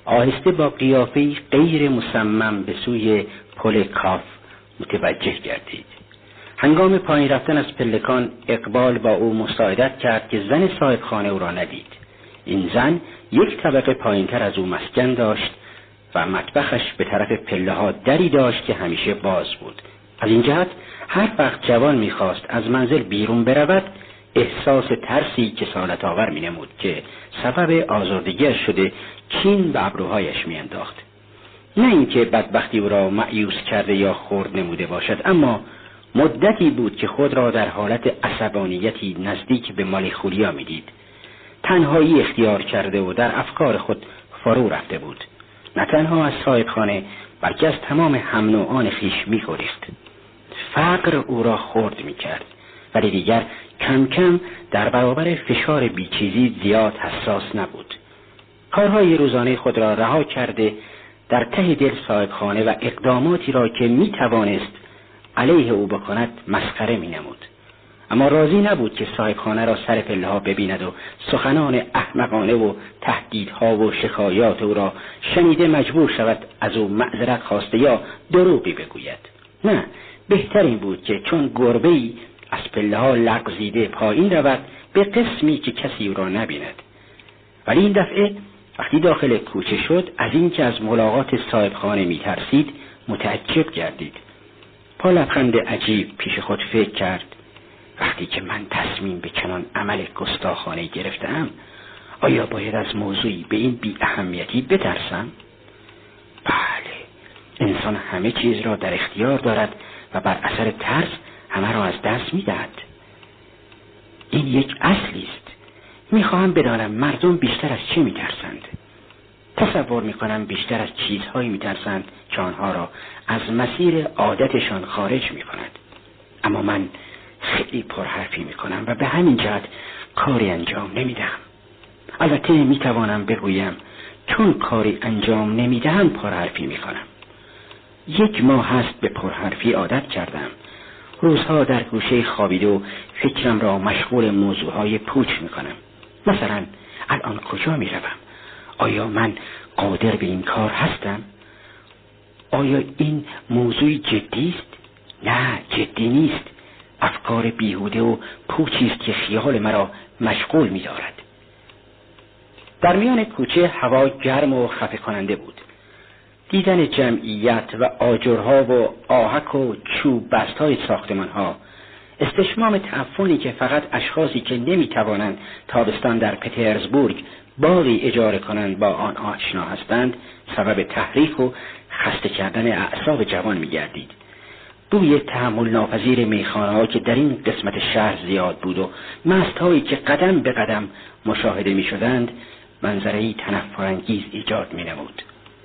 آهسته با قیافه‌ای غیر مصمم به سوی پل کاف متوجه گردید. هنگام پایین رفتن از پلکان اقبال با او مساعدت کرد که زن صاحب خانه او را ندید. این زن یک طبقه پایینتر از او مسکن داشت و مطبخش به طرف پله ها دری داشت که همیشه باز بود. از این جهت هر وقت جوان می‌خواست از منزل بیرون برود، احساس ترسی کسالت آور می‌نمود که سبب آزردگیش شده کین به ابروهایش می‌انداخت. نه اینکه بدبختی او را مایوس کرده یا خرد نموده باشد، اما مدتی بود که خود را در حالت عصبانیتی نزدیک به مالیخولیا می‌دید. تنهایی اختیار کرده و در افکار خود فرو رفته بود. نه تنها از صاحبخانه بلکه از تمام هم نوعان خویش می‌گریخت. فقر او را خرد می‌کرد، ولی دیگر کم کم در برابر فشار بیچیزی زیاد حساس نبود. کارهای روزانه خود را رها کرده در ته دل صاحبخانه و اقداماتی را که می‌توانست علیه او بکند مسخره می‌نمود. اما راضی نبود که صاحبخانه را سر پله‌ها ببیند و سخنان احمقانه و تهدیدها و شکایات او را شنیده مجبور شود از او معذرت خواسته یا دروغی بگوید. نه، بهتر این بود که چون گربه‌ای از پله‌ها لغزیده پایین رود به قسمی که کسی او را نبیند. ولی این دفعه وقتی داخل کوچه شد، از این که از ملاقات صاحبخانه می‌ترسید متعجب گردید. با لبخند عجیب پیش خود فکر کرد: وقتی که من تصمیم به چنان عمل گستاخانه گرفتم، آیا باید از موضوعی به این بی اهمیتی بترسم؟ بله، انسان همه چیز را در اختیار دارد و بر اثر ترس همه را از دست می‌دهد. این یک اصلی است. می‌خواهم بدانم مردم بیشتر از چه می‌ترسند. تصور می‌کنم بیشتر از چیزهایی می‌ترسند که آنها را از مسیر عادتشان خارج می‌کند. اما من خیلی پرحرفی میکنم و به همین جهت کاری انجام نمیدهم. البته میتوانم بگویم چون کاری انجام نمیدهم پرحرفی میکنم. 1 ماه هست به پرحرفی عادت کردم. روزها در گوشه خوابیده و فکرم را مشغول موضوعهای پوچ میکنم. مثلا الان کجا میروم؟ آیا من قادر به این کار هستم؟ آیا این موضوعی جدی است؟ نه، جدی نیست. افکار بیهوده و پوچی است که خیال مرا مشغول می‌دارد. در میان کوچه هوا گرم و خفه کننده بود. دیدن جمعیت و آجرها و آهک و چوب بست‌های ساختمان‌ها، استشمام تعفنی که فقط اشخاصی که نمی‌توانند تابستان در پترزبورگ باغی اجاره کنند با آن آشنا هستند، سبب تحریک و خسته کردن اعصاب جوان می‌گردید. بوی تحمل ناپذیر میخانه‌ها که در این قسمت شهر زیاد بود و مست‌هایی که قدم به قدم مشاهده می‌شدند، منظره‌ای تنفرانگیز ایجاد می‌نمود.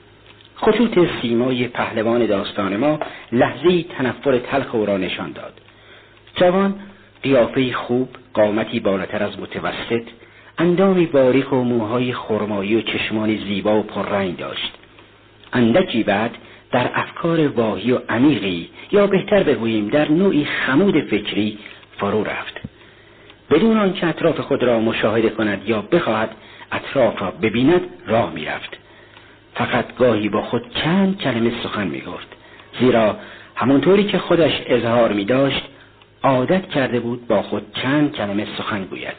خطوط سیمای پهلوان داستان ما لحظه‌ای تنفر تلخ او را نشان داد. جوان قیافه‌ای خوب، قامتی بالاتر از متوسط، اندامی باریک و موهای خرمایی و چشمانی زیبا و پررنگ داشت. اندکی بعد در افکار واهی و عمیقی، یا بهتر بگوییم در نوعی خمود فکری فرو رفت. بدون آنکه اطراف خود را مشاهده کند یا بخواهد اطراف را ببیند راه می رفت. فقط گاهی با خود چند کلمه سخن می گفت، زیرا همونطوری که خودش اظهار می داشت عادت کرده بود با خود چند کلمه سخن گوید.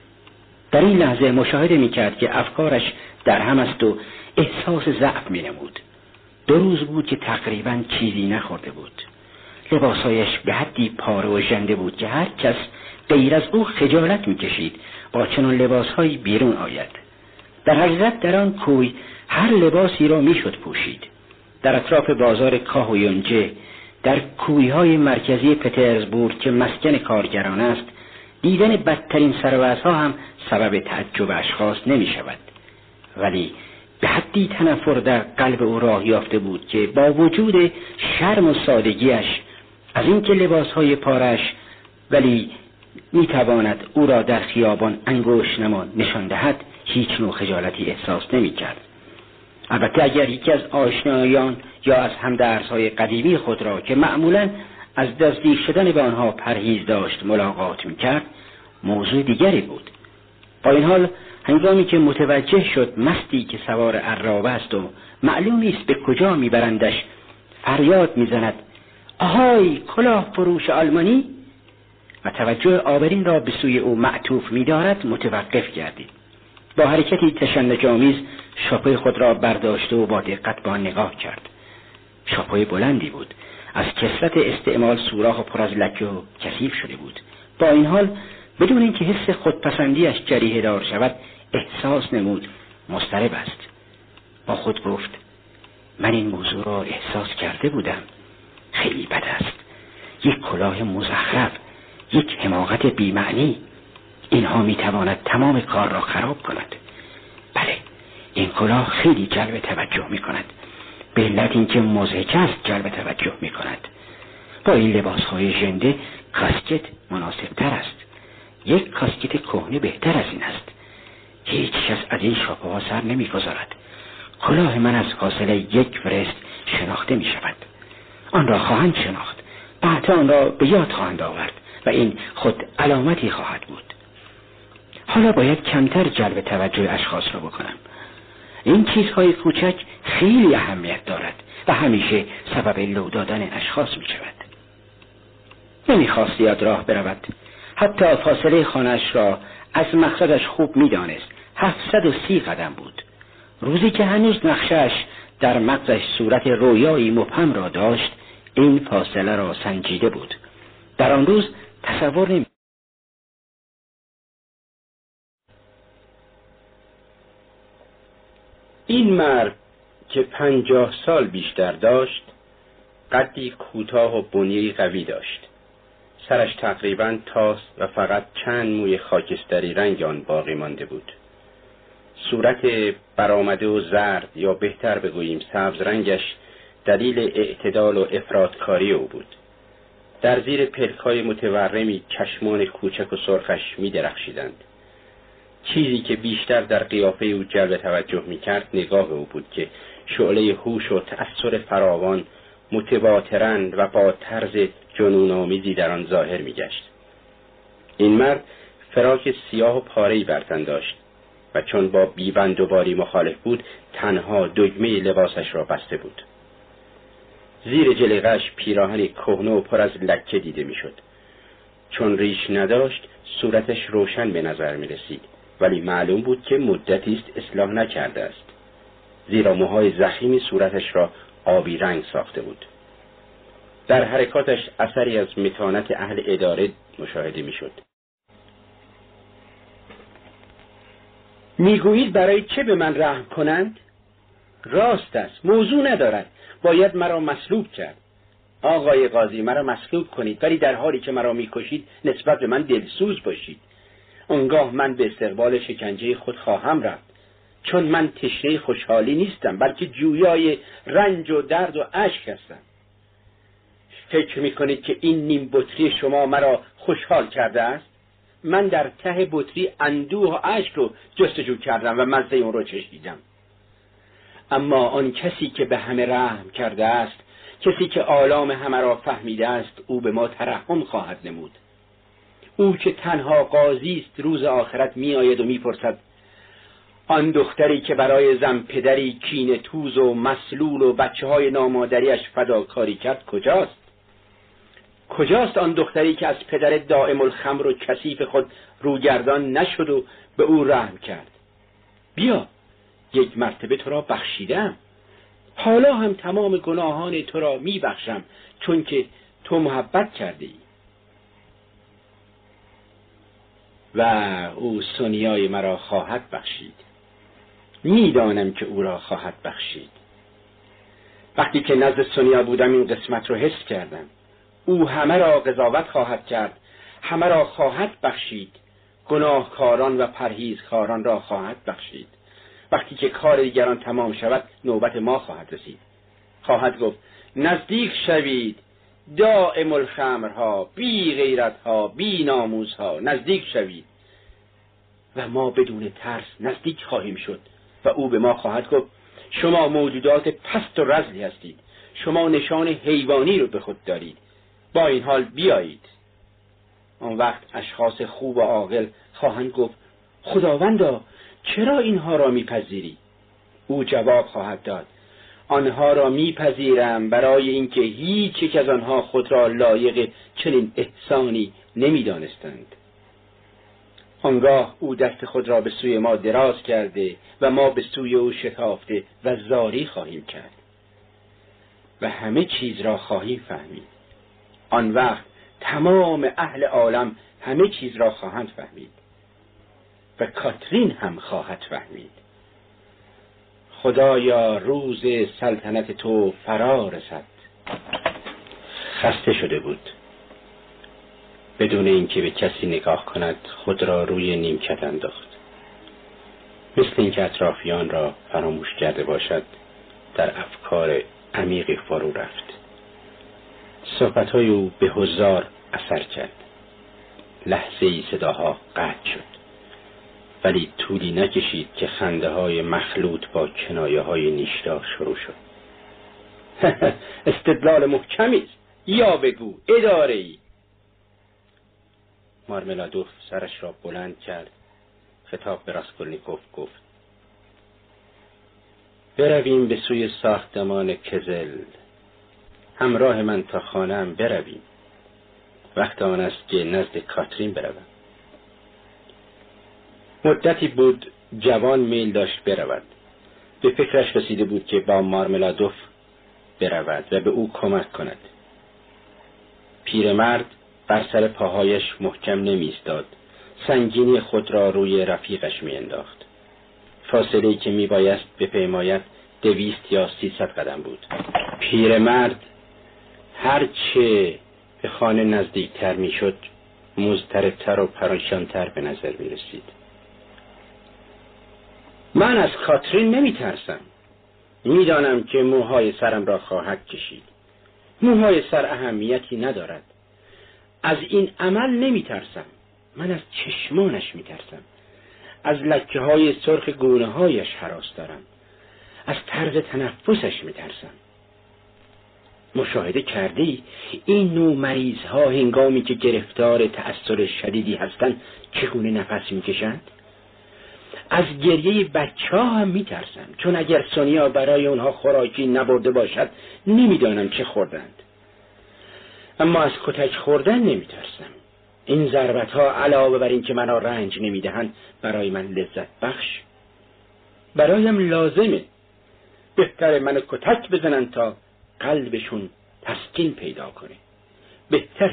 در این لحظه مشاهده می کرد که افکارش در هم است و احساس ضعف می نمود. 2 روز بود که تقریباً چیزی نخورده بود. لباسایش به حدی پاره و ژنده بود که هر کس غیر از او خجالت می‌کشید با چنان لباسهایی بیرون آید. در حقیقت در آن کوی هر لباسی را میشد پوشید. در اطراف بازار کاه و یونجه، در کوی‌های مرکزی پترزبورگ که مسکن کارگران است، دیدن بدترین سروزها هم سبب تعجب اشخاص نمی‌شود. ولی به حدی تنفر در قلب او راه یافته بود که با وجود شرم و سادگیش از اینکه لباسهای پارش ولی میتواند او را در خیابان انگشت نما نشان دهد هیچ نوع خجالتی احساس نمی‌کرد. البته اگر یکی از آشنایان یا از همدرس‌های قدیمی خود را که معمولاً از نزدیک شدن به آنها پرهیز داشت ملاقات می‌کرد، موضوع دیگری بود. با این حال هنگامی که متوجه شد مستی که سوار عرابه است و معلوم نیست به کجا میبرندش، فریاد میزند: آهای کلاه فروش آلمانی! و توجه آورین را به سوی او معطوف می‌دارد متوقف گردید. با حرکتی تشنج‌آمیز شاپوی خود را برداشته و با دقت به آن نگاه کرد. شاپوی بلندی بود، از کثرت استعمال سوراخ و پر از لکه و کثیف شده بود. با این حال بدون اینکه حس خودپسندیش جریحه دار شود احساس نمود مضطرب است. با خود گفت: من این موضوع را احساس کرده بودم. خیلی بد است. یک کلاه مزخرف، یک حماقت بی‌معنی، اینها میتواند تمام کار را خراب کند. بله، این کلاه خیلی جلب توجه میکند، به علت اینکه مضحک است جلب توجه میکند. با این لباسهای ژنده کاسکت مناسب تر است. یک کاسکت کهنه بهتر از این است. هیچ کس از این شاپوها سر نمیگذارد. کلاه من از فاصله یک ورست شناخته میشود. آن را خواهند شناخت، بعد آن را به یاد خواهند آورد و این خود علامتی خواهد بود. حالا باید کمتر جلب توجه اشخاص را بکنم. این چیزهای کوچک خیلی اهمیت دارد و همیشه سبب لو دادن اشخاص می شود. نمیخواست یاد راه برود. حتی فاصله خانه‌اش را از مقصدش خوب می دانست. 730 قدم بود. روزی که هنوز نقشش در مغزش صورت رویایی مبهم را داشت، این فاصله را سنجیده بود. در آن روز تصور نمی. این مرد که 50 سال بیشتر داشت، قدی کوتاه و بنیه‌ای قوی داشت. سرش تقریباً تاس و فقط چند موی خاکستری رنگ آن باقی مانده بود. صورت برآمده و زرد یا بهتر بگوییم سبز رنگش دلیل اعتدال و افراطکاری او بود. در زیر پلک‌های متورمی چشمان کوچک و سرخش می درخشیدند. چیزی که بیشتر در قیافه او جلب توجه می کرد نگاه او بود که شعله هوش و تأثیر فراوان متواتراً و با طرز جنون‌آمیزی در آن ظاهر می گشت. این مرد فراک سیاه و پاره‌ای بر تن داشت و چون با بیبند و باری مخالف بود تنها دگمه لباسش را بسته بود. زیر جلیقه‌اش پیراهن کهنه و پر از لکه دیده میشد. چون ریش نداشت صورتش روشن به نظر می رسید، ولی معلوم بود که مدتی است اصلاح نکرده است، زیرا موهای ضخیمی صورتش را آبی رنگ ساخته بود. در حرکاتش اثری از متانت اهل اداره مشاهده میشد. میگویید برای چه به من رحم کنند؟ راست است، موضوع ندارد. باید مرا مصلوب کرد. آقای قاضی، مرا مصلوب کنید، ولی در حالی که مرا میکشید نسبت به من دلسوز باشید. آنگاه من به استقبال شکنجه خود خواهم رفت، چون من تشنه خوشحالی نیستم، بلکه جویای رنج و درد و اشک هستم. فکر میکنید که این نیم بطری شما مرا خوشحال کرده است؟ من در ته بطری اندوه و اشک رو جستجو کردم و مزه اون رو چشیدم. اما آن کسی که به همه رحم کرده است، کسی که آلام همه را فهمیده است، او به ما ترحم خواهد نمود. او که تنها قاضی است روز آخرت می آید و می پرسد: آن دختری که برای زن پدری کینه توز و مسلول و بچه های نامادریش فداکاری کرد کجاست؟ کجاست آن دختری که از پدر دائم الخمر و کثیف خود روگردان نشد و به او رحم کرد؟ بیا، یک مرتبه تو را بخشیدم، حالا هم تمام گناهان تو را می بخشم، چون که تو محبت کرده ای. و او سونیای مرا خواهد بخشید. میدانم که او را خواهد بخشید. وقتی که نزد سونیا بودم این قسمت رو حس کردم. او همه را قضاوت خواهد کرد، همه را خواهد بخشید، گناهکاران و پرهیزکاران را خواهد بخشید. وقتی که کار دیگران تمام شود نوبت ما خواهد رسید. خواهد گفت: نزدیک شوید دائم الخمرها، بی غیرتها، بی ناموزها، نزدیک شوید. و ما بدون ترس نزدیک خواهیم شد و او به ما خواهد گفت: شما موجودات پست و رذلی هستید، شما نشان حیوانی رو به خود دارید، با این حال بیایید. آن وقت اشخاص خوب و عاقل خواهند گفت: خداوندا، چرا اینها را میپذیری؟ او جواب خواهد داد: آنها را میپذیرم برای اینکه هیچ یک از آنها خود را لایق چنین احسانی نمیدانستند. آنگاه او دست خود را به سوی ما دراز کرده و ما به سوی او شتافته و زاری خواهیم کرد و همه چیز را خواهیم فهمید. آن وقت تمام اهل عالم همه چیز را خواهند فهمید و کاترین هم خواهد فهمید. خدایا روز سلطنت تو فرا رسد. خسته شده بود. بدون اینکه به کسی نگاه کند خود را روی نیمکت انداخت. مثل اینکه اطرافیان را فراموش کرده باشد در افکار عمیقی فرو رفت. صحبت‌های او به هزار اثر کرد. لحظه‌ای صداها قطع شد، ولی طولی نکشید که خنده‌های مخلوط با کنایه‌های نیشدار شروع شد. استدلال محکمی است. یا بگو اداره‌ای. مارملادوف سرش را بلند کرد، خطاب به راسکولنیکوف گفت: برویم به سوی ساختمان کزل. همراه من تا خانه‌ام برویم. وقت آن است که نزد کاترین بروم. مدتی بود جوان میل داشت برود. به فکرش رسیده بود که با مارملادوف برود و به او کمک کند. پیرمرد بر سر پاهایش محکم نمی ایستاد. سنگینی خود را روی رفیقش می انداخت. فاصله‌ای که می بایست بپیماید 200 یا 300 قدم بود. پیرمرد هرچه به خانه نزدیکتر می شد مضطربتر و پریشانتر به نظر می رسید. من از کاترین نمی ترسم. می دانم که موهای سرم را خواهد کشید. موهای سر اهمیتی ندارد. از این عمل نمی ترسم. من از چشمانش می ترسم. از لکه های سرخ گونه هایش هراس دارم. از طرز تنفسش می ترسم. مشاهده کردی این نوع مریض ها هنگامی که گرفتار تأثیر شدیدی هستند چگونه نفس می کشند؟ از گریه بچه ها هم می ترسم، چون اگر سونیا برای اونها خوراکی نبرده باشد نمیدانم چه خوردند. اما از کتک خوردن نمی ترسم. این ضربت ها علاوه بر این که منو رنج نمی دهند برای من لذت بخش. برایم لازمه. بهتر منو کتک بزنن تا قلبشون تسکین پیدا کنه. بهتر.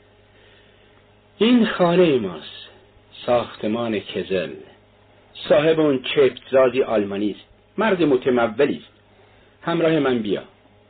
این خانه ماست، ساختمان کزل. صاحب اون چپتزادی آلمانی است، مرد متمولی است. همراه من بیا.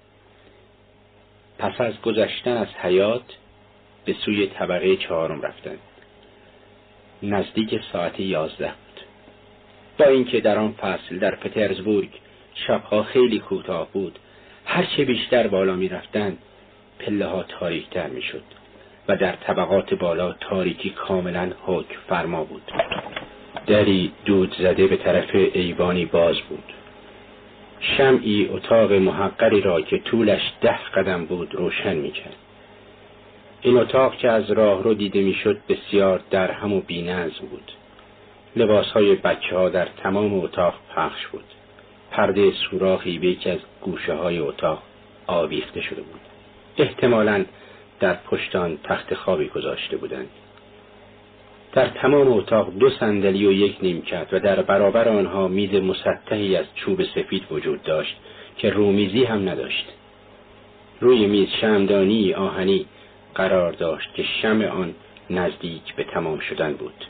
پس از گذشتن از حیاط به سوی طبقه 4 رفتند. نزدیک ساعت 11 بود. با اینکه در آن فصل در پترزبورگ شبها خیلی کوتاه بود، هرچه بیشتر بالا می رفتند پله ها تاریکتر می شد و در طبقات بالا تاریکی کاملا حکم فرما بود. دری دود زده به طرف ایوانی باز بود. شمعی اتاق محقری را که طولش 10 قدم بود روشن می کرد. این اتاق که از راه رو دیده می شد بسیار درهم و بی‌نظم بود. لباسهای بچه ها در تمام اتاق پخش بود. پرده سوراخی به یکی از گوشه های اتاق آویخته شده بود. احتمالاً در پشت آن تخت خوابی گذاشته بودند. در تمام اتاق 2 صندلی و 1 نیمکت و در برابر آنها میز مسطحی از چوب سفید وجود داشت که رومیزی هم نداشت. روی میز شمعدانی آهنی قرار داشت که شمع آن نزدیک به تمام شدن بود.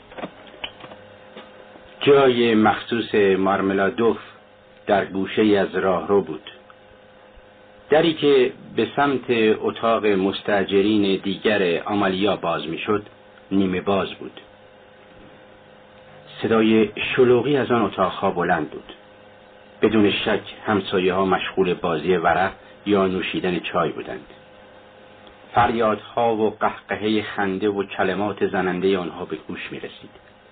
جای مخصوص مارملادوف در گوشه از راهرو بود. دری که به سمت اتاق مستاجرین دیگر آمالیا باز میشد نیمه باز بود. صدای شلوغی از آن اتاقها بلند بود. بدون شک همسایه ها مشغول بازی ورق یا نوشیدن چای بودند. فریادها و قهقهه خنده و کلمات زننده آنها به گوش می رسید.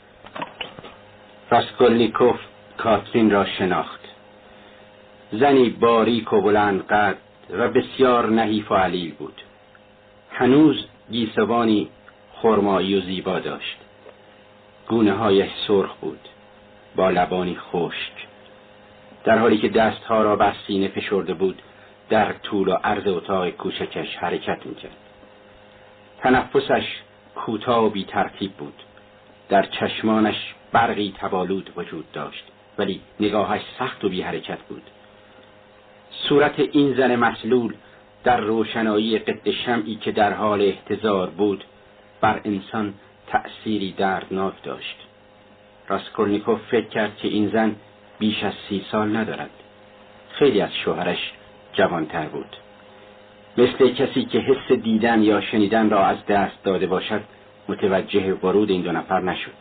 راسکولنیکوف کاترین را شناخت. زنی باریک و بلند قد و بسیار نحیف و علیل بود. هنوز گیسوانی خرمایی و زیبا داشت. گونه هایش سرخ بود. با لبانی خشک. در حالی که دستها را بر سینه فشرده بود در طول و عرض اتاق کوچکش حرکت میکرد. تنفسش کوتاه و بی ترتیب بود. در چشمانش برقی تبالود وجود داشت، ولی نگاهش سخت و بی حرکت بود. صورت این زن مسلول در روشنایی قد شمعی که در حال احتضار بود بر انسان تأثیری دردناک داشت. راسکولنیکوف فکر کرد که این زن بیش از 30 سال ندارد. خیلی از شوهرش جوانتر بود. مثل کسی که حس دیدن یا شنیدن را از دست داده باشد متوجه ورود این دو نفر نشد.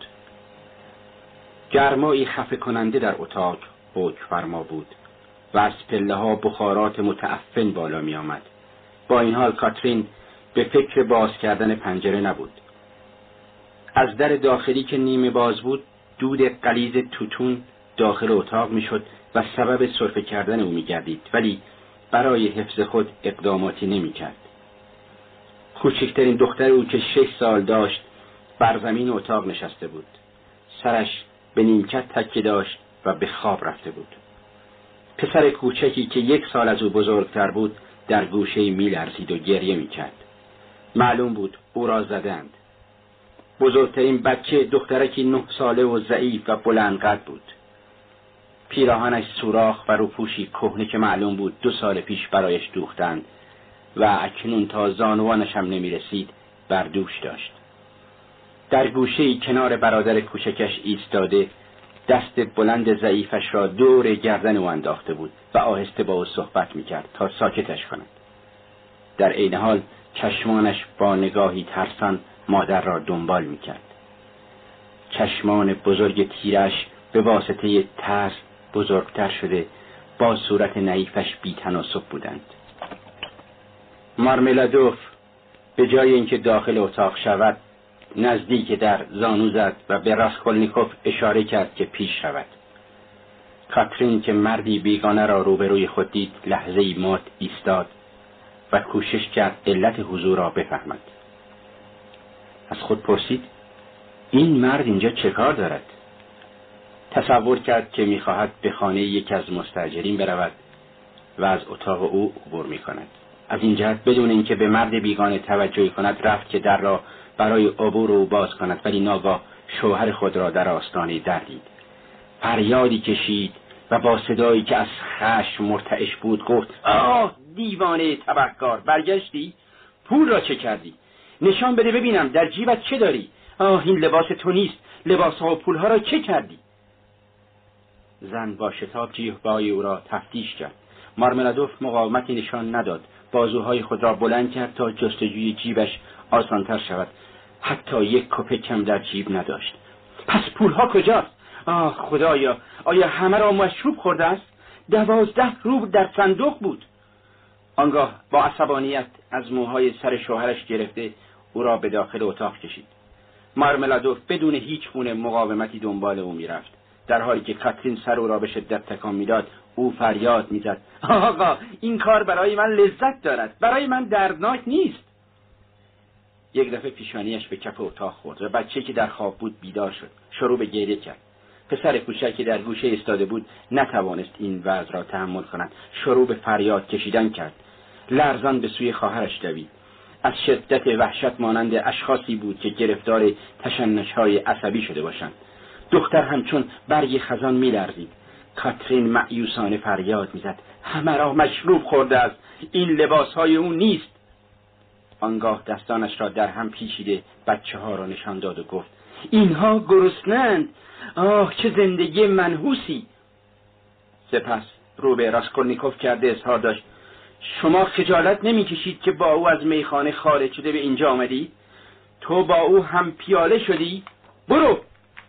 گرمایی خفه کننده در اتاق حکم فرما بود و از پله ها بخارات متعفن بالا می آمد. با این حال کاترین به فکر باز کردن پنجره نبود. از در داخلی که نیمه باز بود دود غلیظ توتون داخل اتاق می شد و سبب سرفه کردن او می گردید، ولی برای حفظ خود اقداماتی نمی کرد. کوچکترین دختر او که 6 سال داشت بر زمین اتاق نشسته بود. سرش به نیمکت تکیه داشت و به خواب رفته بود. پسر کوچکی که 1 سال از او بزرگتر بود در گوشه می لرزید و گریه می کرد. معلوم بود او را زدند. بزرگترین بچه دخترکی 9 ساله و ضعیف و بلند قد بود. پیراهنش سوراخ و روپوشی کهنه که معلوم بود 2 سال پیش برایش دوختند و اکنون تا زانوانش هم نمی رسید بر دوش داشت. در گوشه‌ای کنار برادر کوچکش ایستاده دست بلند ضعیفش را دور گردن او انداخته بود و آهسته با او صحبت می کرد تا ساکتش کند. در عین حال چشمانش با نگاهی ترسان مادر را دنبال می کرد. چشمان بزرگ تیرش به واسطه ترس بزرگتر شده با صورت نحیفش بی تناسب بودند. مارملادوف به جای اینکه داخل اتاق شود نزدیک در زانو زد و به راسکولنیکوف اشاره کرد که پیش رود. کاترین که مردی بیگانه را روبروی خود دید لحظه‌ای مات ایستاد و کوشش کرد علت حضور را بفهمد. از خود پرسید این مرد اینجا چه کار دارد؟ تصور کرد که می‌خواهد به خانه یکی از مستاجرین برود و از اتاق او عبور می‌کند. از این جهت بدون اینکه به مرد بیگانه توجهی کند رفت که در را برای عبور او باز کند، ولی ناگاه شوهر خود را در آستانه در دید. فریادی کشید و با صدایی که از خشم مرتعش بود گفت آه دیوانه تبهکار، برگشتی؟ پول را چه کردی؟ نشان بده ببینم در جیبت چه داری؟ آه این لباس تو نیست، لباسها و پولها را چه کردی؟ زن با شتاب جیب‌های او را تفتیش کرد. مارملادوف مقاومتی نشان نداد. بازوهای خود را بلند کرد تا جستجوی جیبش آسانتر شود. حتی 1 کپک کم در جیب نداشت. پس پولها کجاست؟ آه خدایا، آیا همه را مشروب خورده است؟ 12 روبل در صندوق بود. آنگاه با عصبانیت از موهای سر شوهرش گرفته او را به داخل اتاق کشید. مارملادوف بدون هیچ گونه مقاومتی دنبال او میرفت. در حالی که کاترین سر او را به شدت تکان میداد او فریاد میزد آقا این کار برای من لذت دارد، برای من دردناک نیست. یک دفعه پیشانیش به کف اتاق خورد و بچه‌ای که در خواب بود بیدار شد. شروع به گریه کرد. پسر کوچکی در گوشه ایستاده بود نتوانست این وضع را تحمل کند. شروع به فریاد کشیدن کرد. لرزان به سوی خواهرش دوید. از شدت وحشت مانند اشخاصی بود که گرفتار تشنج‌های عصبی شده باشند. دختر همچون برگ خزان می‌لرزید. کاترین مأیوسانه فریاد می‌زد همه را مشروب خورده است، این لباس‌های او نیست. آنگاه دستانش را در هم پیچیده بچه‌ها را نشان داد و گفت اینها گرسنه‌اند، آه چه زندگی منحوسی. سپس رو به راسکولنیکوف کرده اظهار داشت شما خجالت نمی‌کشید که با او از میخانه خارج شده به اینجا آمدی؟ تو با او هم پیاله شدی؟ برو.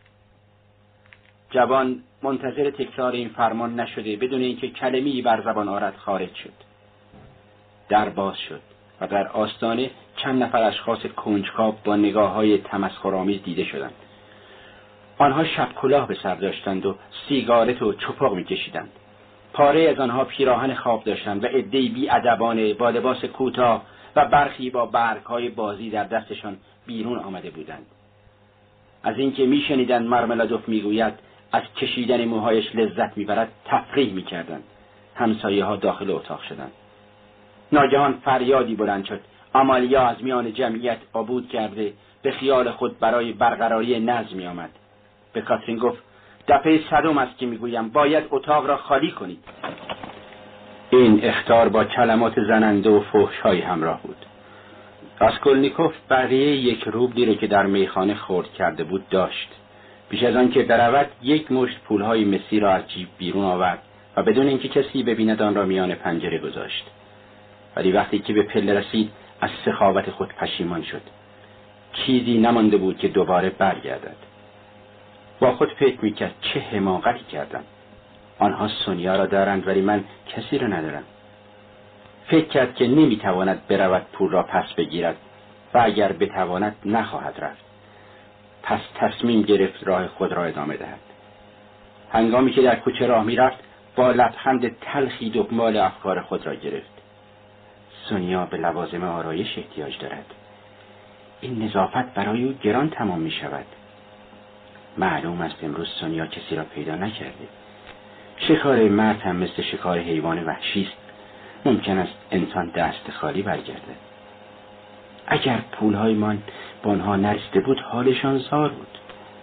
جوان منتظر تکرار این فرمان نشده بدون اینکه کلمه‌ای بر زبان آرد خارج شد. در باز شد و در آستانه چند نفر اشخاص کنجکاو با نگاه‌های تمسخرآمیز دیده شدند. آنها شب کلاه به سر داشتند و سیگارت و چپاق می‌کشیدند. پاره از آنها پیراهن خواب داشتند و عده‌ای بی‌ادبانه با لباس کوتاه و برخی با برگ‌های بازی در دستشان بیرون آمده بودند. از اینکه می‌شنیدند مارملادوف می‌گوید از کشیدن موهایش لذت میبرد تفریح میکردند. همسایه ها داخل اتاق شدند. ناگهان فریادی بلند شد. آمالیا از میان جمعیت عبور کرده به خیال خود برای برقراری نظم می آمد. به کاترین گفت دفعه 100 است که میگویم باید اتاق را خالی کنید. این اخطار با کلمات زننده و فحش‌های همراه بود. راسکولنیکوف بقیه 1 روبلی را که در میخانه خرد کرده بود داشت. پیش از آن که برود 1 مشت پولهای مسی را از جیب بیرون آورد و بدون اینکه کسی ببیند آن را میان پنجره گذاشت. ولی وقتی که به پله رسید از سخاوت خود پشیمان شد. چیزی نمانده بود که دوباره برگردد. با خود فکر میکرد چه حماقتی کردم. آنها سونیا را دارند ولی من کسی را ندارم. فکر کرد که نمیتواند برود پول را پس بگیرد و اگر بتواند نخواهد رفت. پس تصمیم گرفت راه خود را ادامه دهد. هنگامی که در کوچه راه میرفت با لبخند تلخی دنبال افکار خود را گرفت. سونیا به لوازم آرایش احتیاج دارد. این نظافت برای او گران تمام می شود. معلوم است امروز سونیا کسی را پیدا نکرده. شکار مرد هم مثل شکار حیوان وحشی است. ممکن است انسان دست خالی برگرده. اگر پولهایمان به آنها نرسیده بود حالشان زار بود.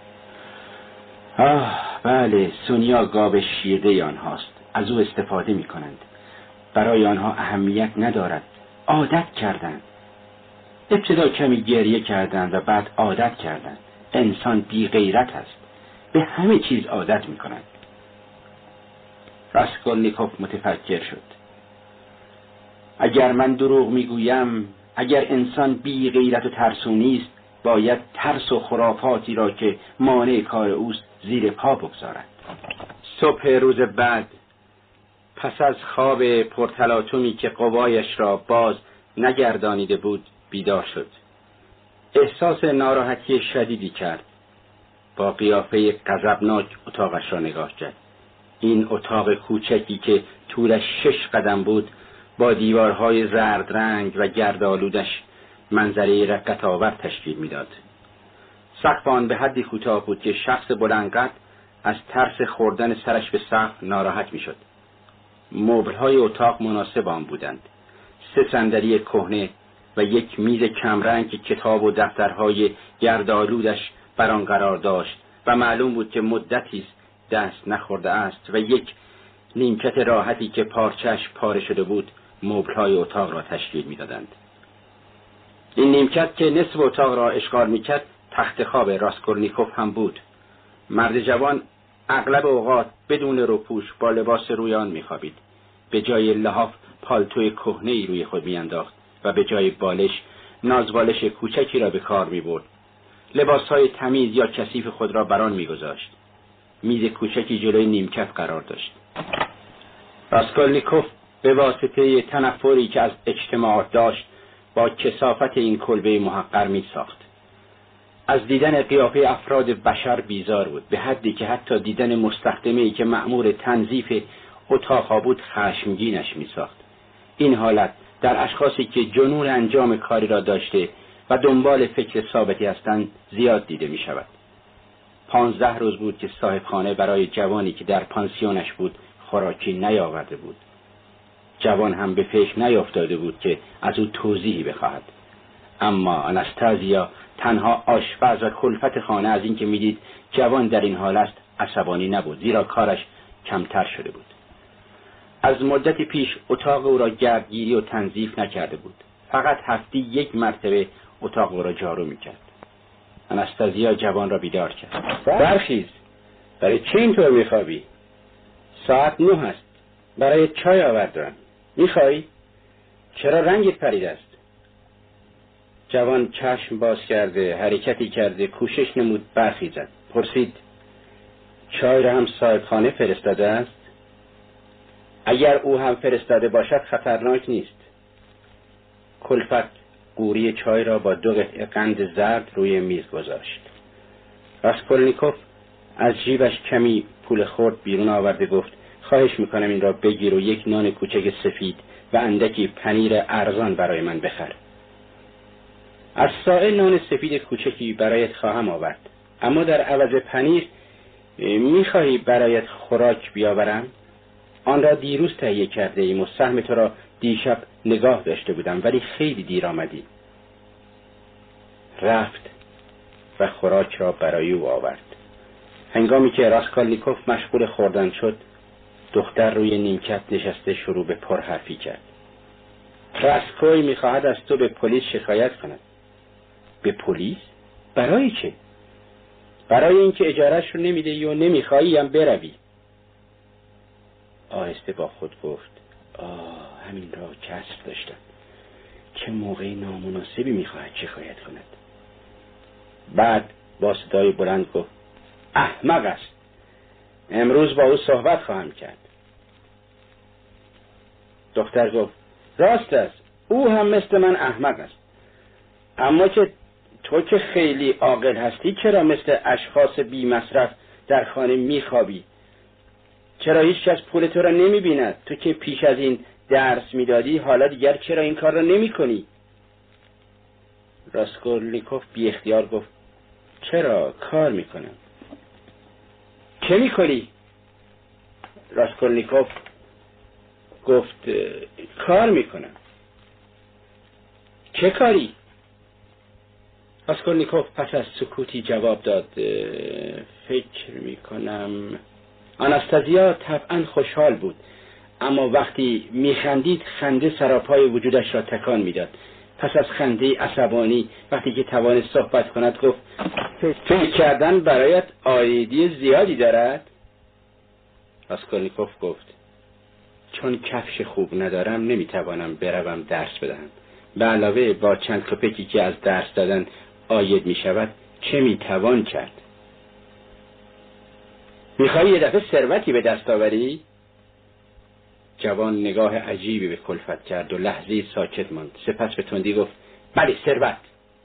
بله، سونیا گاو شیرده آنهاست. از او استفاده می کنند. برای آنها اهمیت ندارد. عادت کردند. ابتدا کمی گریه کردند و بعد عادت کردند. انسان بی غیرت است. به همه چیز عادت می کند. راسکولنیکوف متفکر شد. اگر من دروغ می گویم، اگر انسان بی غیرت و ترسونی است، باید ترس و خرافاتی را که مانع کار اوست زیر پا بگذارد. صبح روز بعد پس از خواب پرتلاطمی که قوایش را باز نگردانیده بود بیدار شد. احساس ناراحتی شدیدی کرد. با قیافه غضبناک اتاقش را نگاه کرد. این اتاق کوچکی که طولش 6 قدم بود با دیوارهای زرد رنگ و گردآلودش منظره رقت‌آور تشکیل میداد. سقف آن به حدی کوتاه بود که شخص بلندقد از ترس خوردن سرش به سقف ناراحت میشد. مبل‌های اتاق مناسب آن بودند. 3 صندلی کهنه و 1 میز کمرنگ که کتاب و دفترهای گردآلودش بر آن قرار داشت و معلوم بود که مدتی است دست نخورده است و 1 نیمکت راحتی که پارچه‌اش پاره شده بود مبل‌های اتاق را تشکیل می‌دادند. این نیمکت که نصف اتاق را اشغال می‌کرد تخت خواب راسکولنیکوف هم بود. مرد جوان اغلب اوقات بدون روپوش با لباس روی آن می‌خوابید. به جای لحاف پالتوی کهنه‌ای روی خود می‌انداخت و به جای بالش نازبالش کوچکی را به کار می‌برد. لباس‌های تمیز یا کثیف خود را بر آن می‌گذاشت. میز کوچکی جلوی نیمکت قرار داشت. راسکولنیکوف به واسطه تنفری که از اجتماعات داشت با کثافت این کلبه محقر می‌ساخت. از دیدن قیافه افراد بشر بیزار بود، به حدی که حتی دیدن مستخدمه‌ای که مأمور تنظیف اتاق‌ها بود خشمگینش می‌ساخت. این حالت در اشخاصی که جنون انجام کاری را داشته و دنبال فکر ثابتی هستند زیاد دیده می‌شود. 15 روز بود که صاحبخانه برای جوانی که در پانسیونش بود خوراکی نیاورده بود. جوان هم به فکر نیافتاده بود که از او توضیحی بخواهد. اما آناستازیا تنها آشپز و کلفت خانه از اینکه میدید جوان در این حال است عصبانی نبود، زیرا کارش کمتر شده بود. از مدتی پیش اتاق او را گردگیری و تنظیف نکرده بود. فقط هفته 1 مرتبه اتاق او را جارو میکرد. آناستازیا جوان را بیدار کرد. برخیز، برای چه اینطور میخوابی؟ ساعت 9 است. برای چای آوردم. میخوای؟ چرا رنگت پریده است؟ جوان چشم باز کرده، حرکتی کرده، کوشش نمود برخیزد. پرسید چای را هم صاحبخانه فرستاده است؟ اگر او هم فرستاده باشد خطرناک نیست. کلفت قوری چای را با 2 قطعه قند زرد روی میز گذاشت. راسکولنیکوف از جیبش کمی پول خرد بیرون آورده گفت خواهش میکنم این را بگیر و 1 نان کوچک سفید و اندکی پنیر ارزان برای من بخر. از سائل نان سفید کوچکی برایت خواهم آورد، اما در عوض پنیر میخواهی برایت خوراک بیاورم؟ آن را دیروز تهیه کرده ایم و سهم تو را دیشب نگاه داشته بودم، ولی خیلی دیر آمدی. رفت و خوراک را برای او آورد. هنگامی که راسکولنیکوف مشغول خوردن شد، دختر روی نیمکت نشسته شروع به پرحرفی کرد. راسکوی میخواهد از تو به پلیس شکایت کند. به پلیس؟ برای چه؟ برای اینکه اجارهش رو نمیدهی و نمیخوایی هم بروی. آهسته با خود گفت همین را کسب داشتم. چه موقع نامناسبی میخواهد شکایت کند. بعد با صدای بلند گفت احمق است. امروز با او صحبت خواهم کرد. دختر گفت راست است، او هم مثل من احمق است. اما که تو که خیلی عاقل هستی، چرا مثل اشخاص بی مصرف در خانه میخوابی؟ چرا هیچ کس پول تو را نمیبیند؟ تو که پیش از این درس میدادی، حالا دیگر چرا این کار را نمی کنی؟ راسکولنیکوف بی اختیار گفت چرا کار میکنم. چه میکنی؟ راسکولنیکوف گفت کار میکنم. چه کاری؟ راسکولنیکوف پس از سکوتی جواب داد فکر میکنم. آناستازیا طبعا خوشحال بود، اما وقتی میخندید خنده سراپای وجودش را تکان میداد. پس از خنده عصبانی وقتی که توانست صحبت کند گفت فکر کردن برایت عایدی زیادی دارد؟ راسکولنیکوف گفت چون کفش خوب ندارم نمیتوانم بروم درس بدهم. به علاوه با چند کپکی که از درس دادن عاید میشود چه میتوان کرد؟ میخوایی یه دفعه ثروتی به دست آوری؟ جوان نگاه عجیبی به کلفت کرد و لحظه‌ای ساکت ماند. سپس به تندی گفت بله ثروت.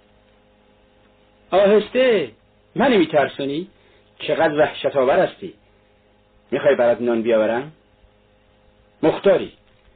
آهسته، منو میترسونی؟ چقدر وحشت آور هستی. میخوای برات نان بیاورم؟ مختاری.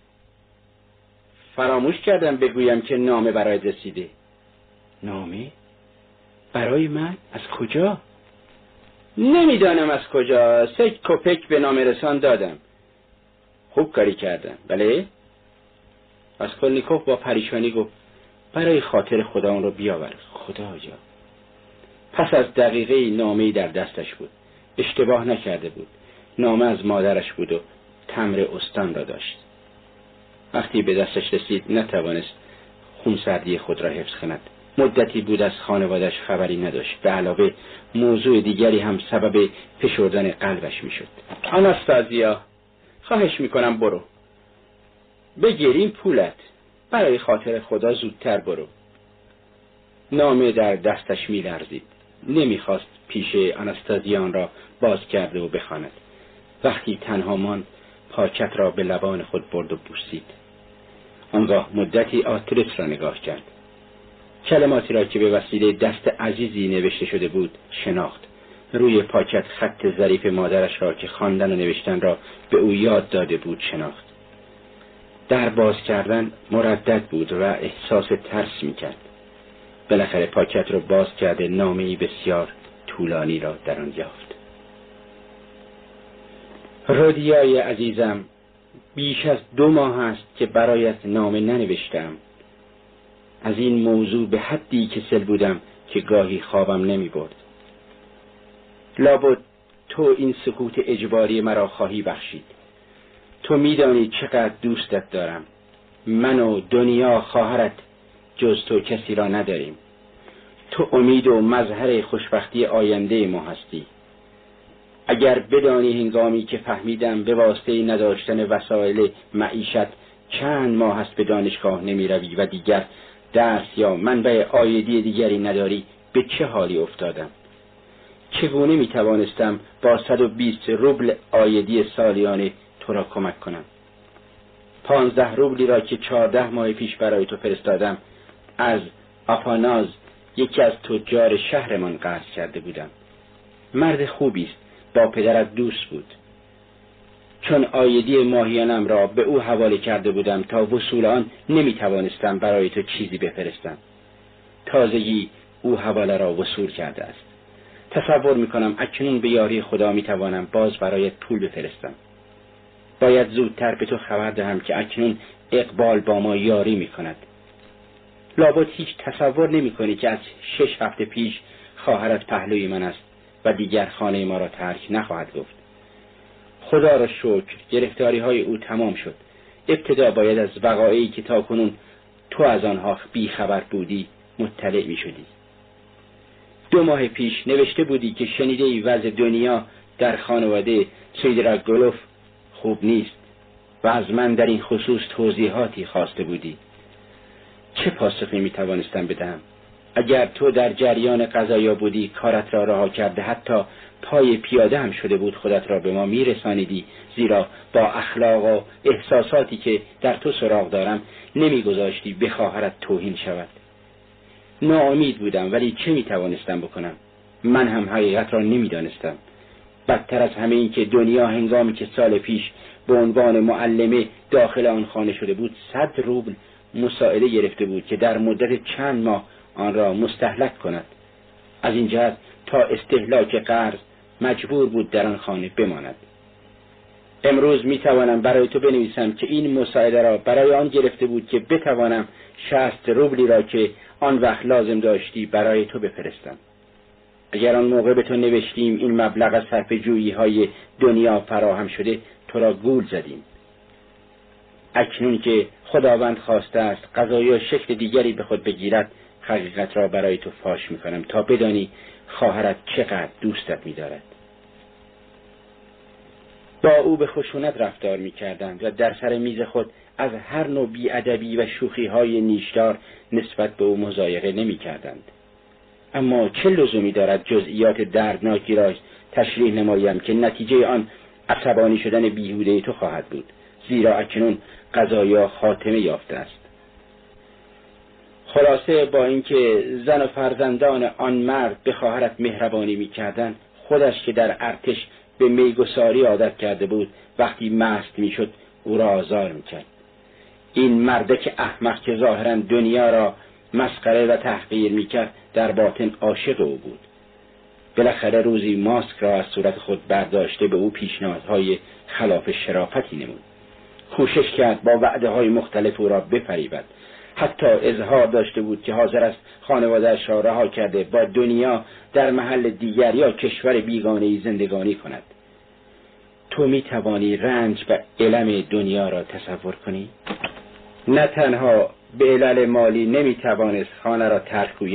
فراموش کردم بگویم که نامه برایت رسیده. نامه؟ برای من؟ از کجا؟ نمیدانم از کجا. 3 کپک به نامه رسان دادم. خوب کاری کردم. بله؟ راسکولنیکوف با پریشانی گفت برای خاطر خدا اون رو بیاور. خدایا. پس از دقیقه نامه‌ای در دستش بود. اشتباه نکرده بود. نامه از مادرش بود و تمر استان را داشت. وقتی به دستش رسید نتوانست خونسردی خود را حفظ کند. مدتی بود از خانوادش خبری نداشت. به علاوه موضوع دیگری هم سبب فشردن قلبش میشد. آناستازیا، خواهش میکنم برو. بگیریم پولت. برای خاطر خدا زودتر برو. نامه در دستش میلرزید. نمیخواست پیش آناستازیان را باز کرده و بخواند. وقتی تنها ماند پاکت را به لبان خود برد و بوسید. آنگاه مدتی آتریس را نگاه کرد. کلماتی را که به وسیله دست عزیزی نوشته شده بود شناخت. روی پاکت خط ظریف مادرش را که خواندن و نوشتن را به او یاد داده بود شناخت. در باز کردن مردد بود و احساس ترس می‌کرد. بالاخره پاکت را باز کرده نامه‌ای بسیار طولانی را در آن یافت. رودیای عزیزم، بیش از 2 ماه است که برایت نامه ننوشتم. از این موضوع به حدی کسل بودم که گاهی خوابم نمی برد. لابد تو این سکوت اجباری مرا خواهی بخشید. تو میدانی چقدر دوستت دارم. من و دنیا خواهرت جز تو کسی را نداریم. تو امید و مظهر خوشبختی آینده ما هستی. اگر بدانی هنگامی که فهمیدم به واسطه نداشتن وسایل معیشت چند ماه است به دانشگاه نمی روی و دیگر درس یا منبع عایدی دیگری نداری، به چه حالی افتادم؟ چگونه می توانستم با 120 روبل عایدی سالیانه تو را کمک کنم؟ 15 روبلی را که 14 ماه پیش برای تو فرستادم از آپاناز، یکی از تجار شهرمان قرض کرده بودم. مرد خوبی است، با پدرت دوست بود. چون عایدی ماهیانم را به او حواله کرده بودم تا وصول آن نمی توانستم برای تو چیزی بفرستم. تازگی او حواله را وصول کرده است. تصور میکنم اکنون به یاری خدا میتوانم باز برایت پول بفرستم. باید زودتر به تو خبر دهم که اکنون اقبال با ما یاری میکند. لابد هیچ تصور نمیکنی که از 6 هفته پیش خواهرت پهلوی من است و دیگر خانه ما را ترک نخواهد گفت. خدا را شکر گرفتاری های او تمام شد. ابتدا باید از وقایعی که تاکنون تو از آنها بی خبر بودی مطلع می شدی. 2 ماه پیش نوشته بودی که شنیده‌ای وضع دنیا در خانواده سیدراگولوف خوب نیست و از من در این خصوص توضیحاتی خواسته بودی. چه پاسخی می توانستم بدهم؟ اگر تو در جریان قضایا بودی کارت را رها کرده، حتی پای پیاده هم شده بود، خودت را به ما می رسانیدی، زیرا با اخلاق و احساساتی که در تو سراغ دارم نمی گذاشتی به خواهرت توهین شود. ناامید بودم، ولی چه می توانستم بکنم؟ من هم حقیقت را نمی دانستم. بدتر از همه این که دنیا هنگامی که سال پیش به عنوان معلمه داخل آن خانه شده بود 100 روبل مساعده گرفته بود که در مدت چند ماه آن را مستهلک کند. از این جهت تا استهلاک قرض مجبور بود در آن خانه بماند. امروز می توانم برای تو بنویسم که این مساعده را برای آن گرفته بود که بتوانم 60 روبلی را که آن وقت لازم داشتی برای تو بفرستم. اگر آن موقع به تو نوشتیم این مبلغ از صرف جویی های دنیا فراهم شده، تو را گول زدیم. اکنون که خداوند خواسته است قضایا شکل دیگری به خود بگیرد، حقیقت را برای تو فاش میکنم تا بدانی خواهرت چقدر دوستت می‌دارد. با او به خشونت رفتار می‌کردند و در سر میز خود از هر نوع بی‌ادبی و شوخی‌های نیشدار نسبت به او مضایقه نمی‌کردند. اما چه لزومی دارد جزئیات دردناکی را تشریح نمایم که نتیجه آن عصبانی شدن بیهوده تو خواهد بود، زیرا اکنون قضایا خاتمه یافته است. خلاصه با اینکه زن و فرزندان آن مرد به خواهرت مهربانی می‌کردند، خودش که در ارتش به میگساری عادت کرده بود، وقتی مست میشد او را آزار میکرد. این مردک احمق که ظاهرا دنیا را مسخره و تحقیر میکرد، در باطن عاشق او بود. بالاخره روزی ماسک را از صورت خود برداشته به او پیشنهادهای خلاف شرافتی نمود. کوشش کرد با وعده‌های مختلف او را بفریبد. حتی اظهار داشته بود که حاضر است خانواده‌اش را رها کرده با دنیا در محل دیگر یا کشور بیگانه‌ای زندگانی کند. تو می توانی رنج و الم دنیا را تصور کنی؟ نه تنها به علل مالی نمی توانست خانه را ترک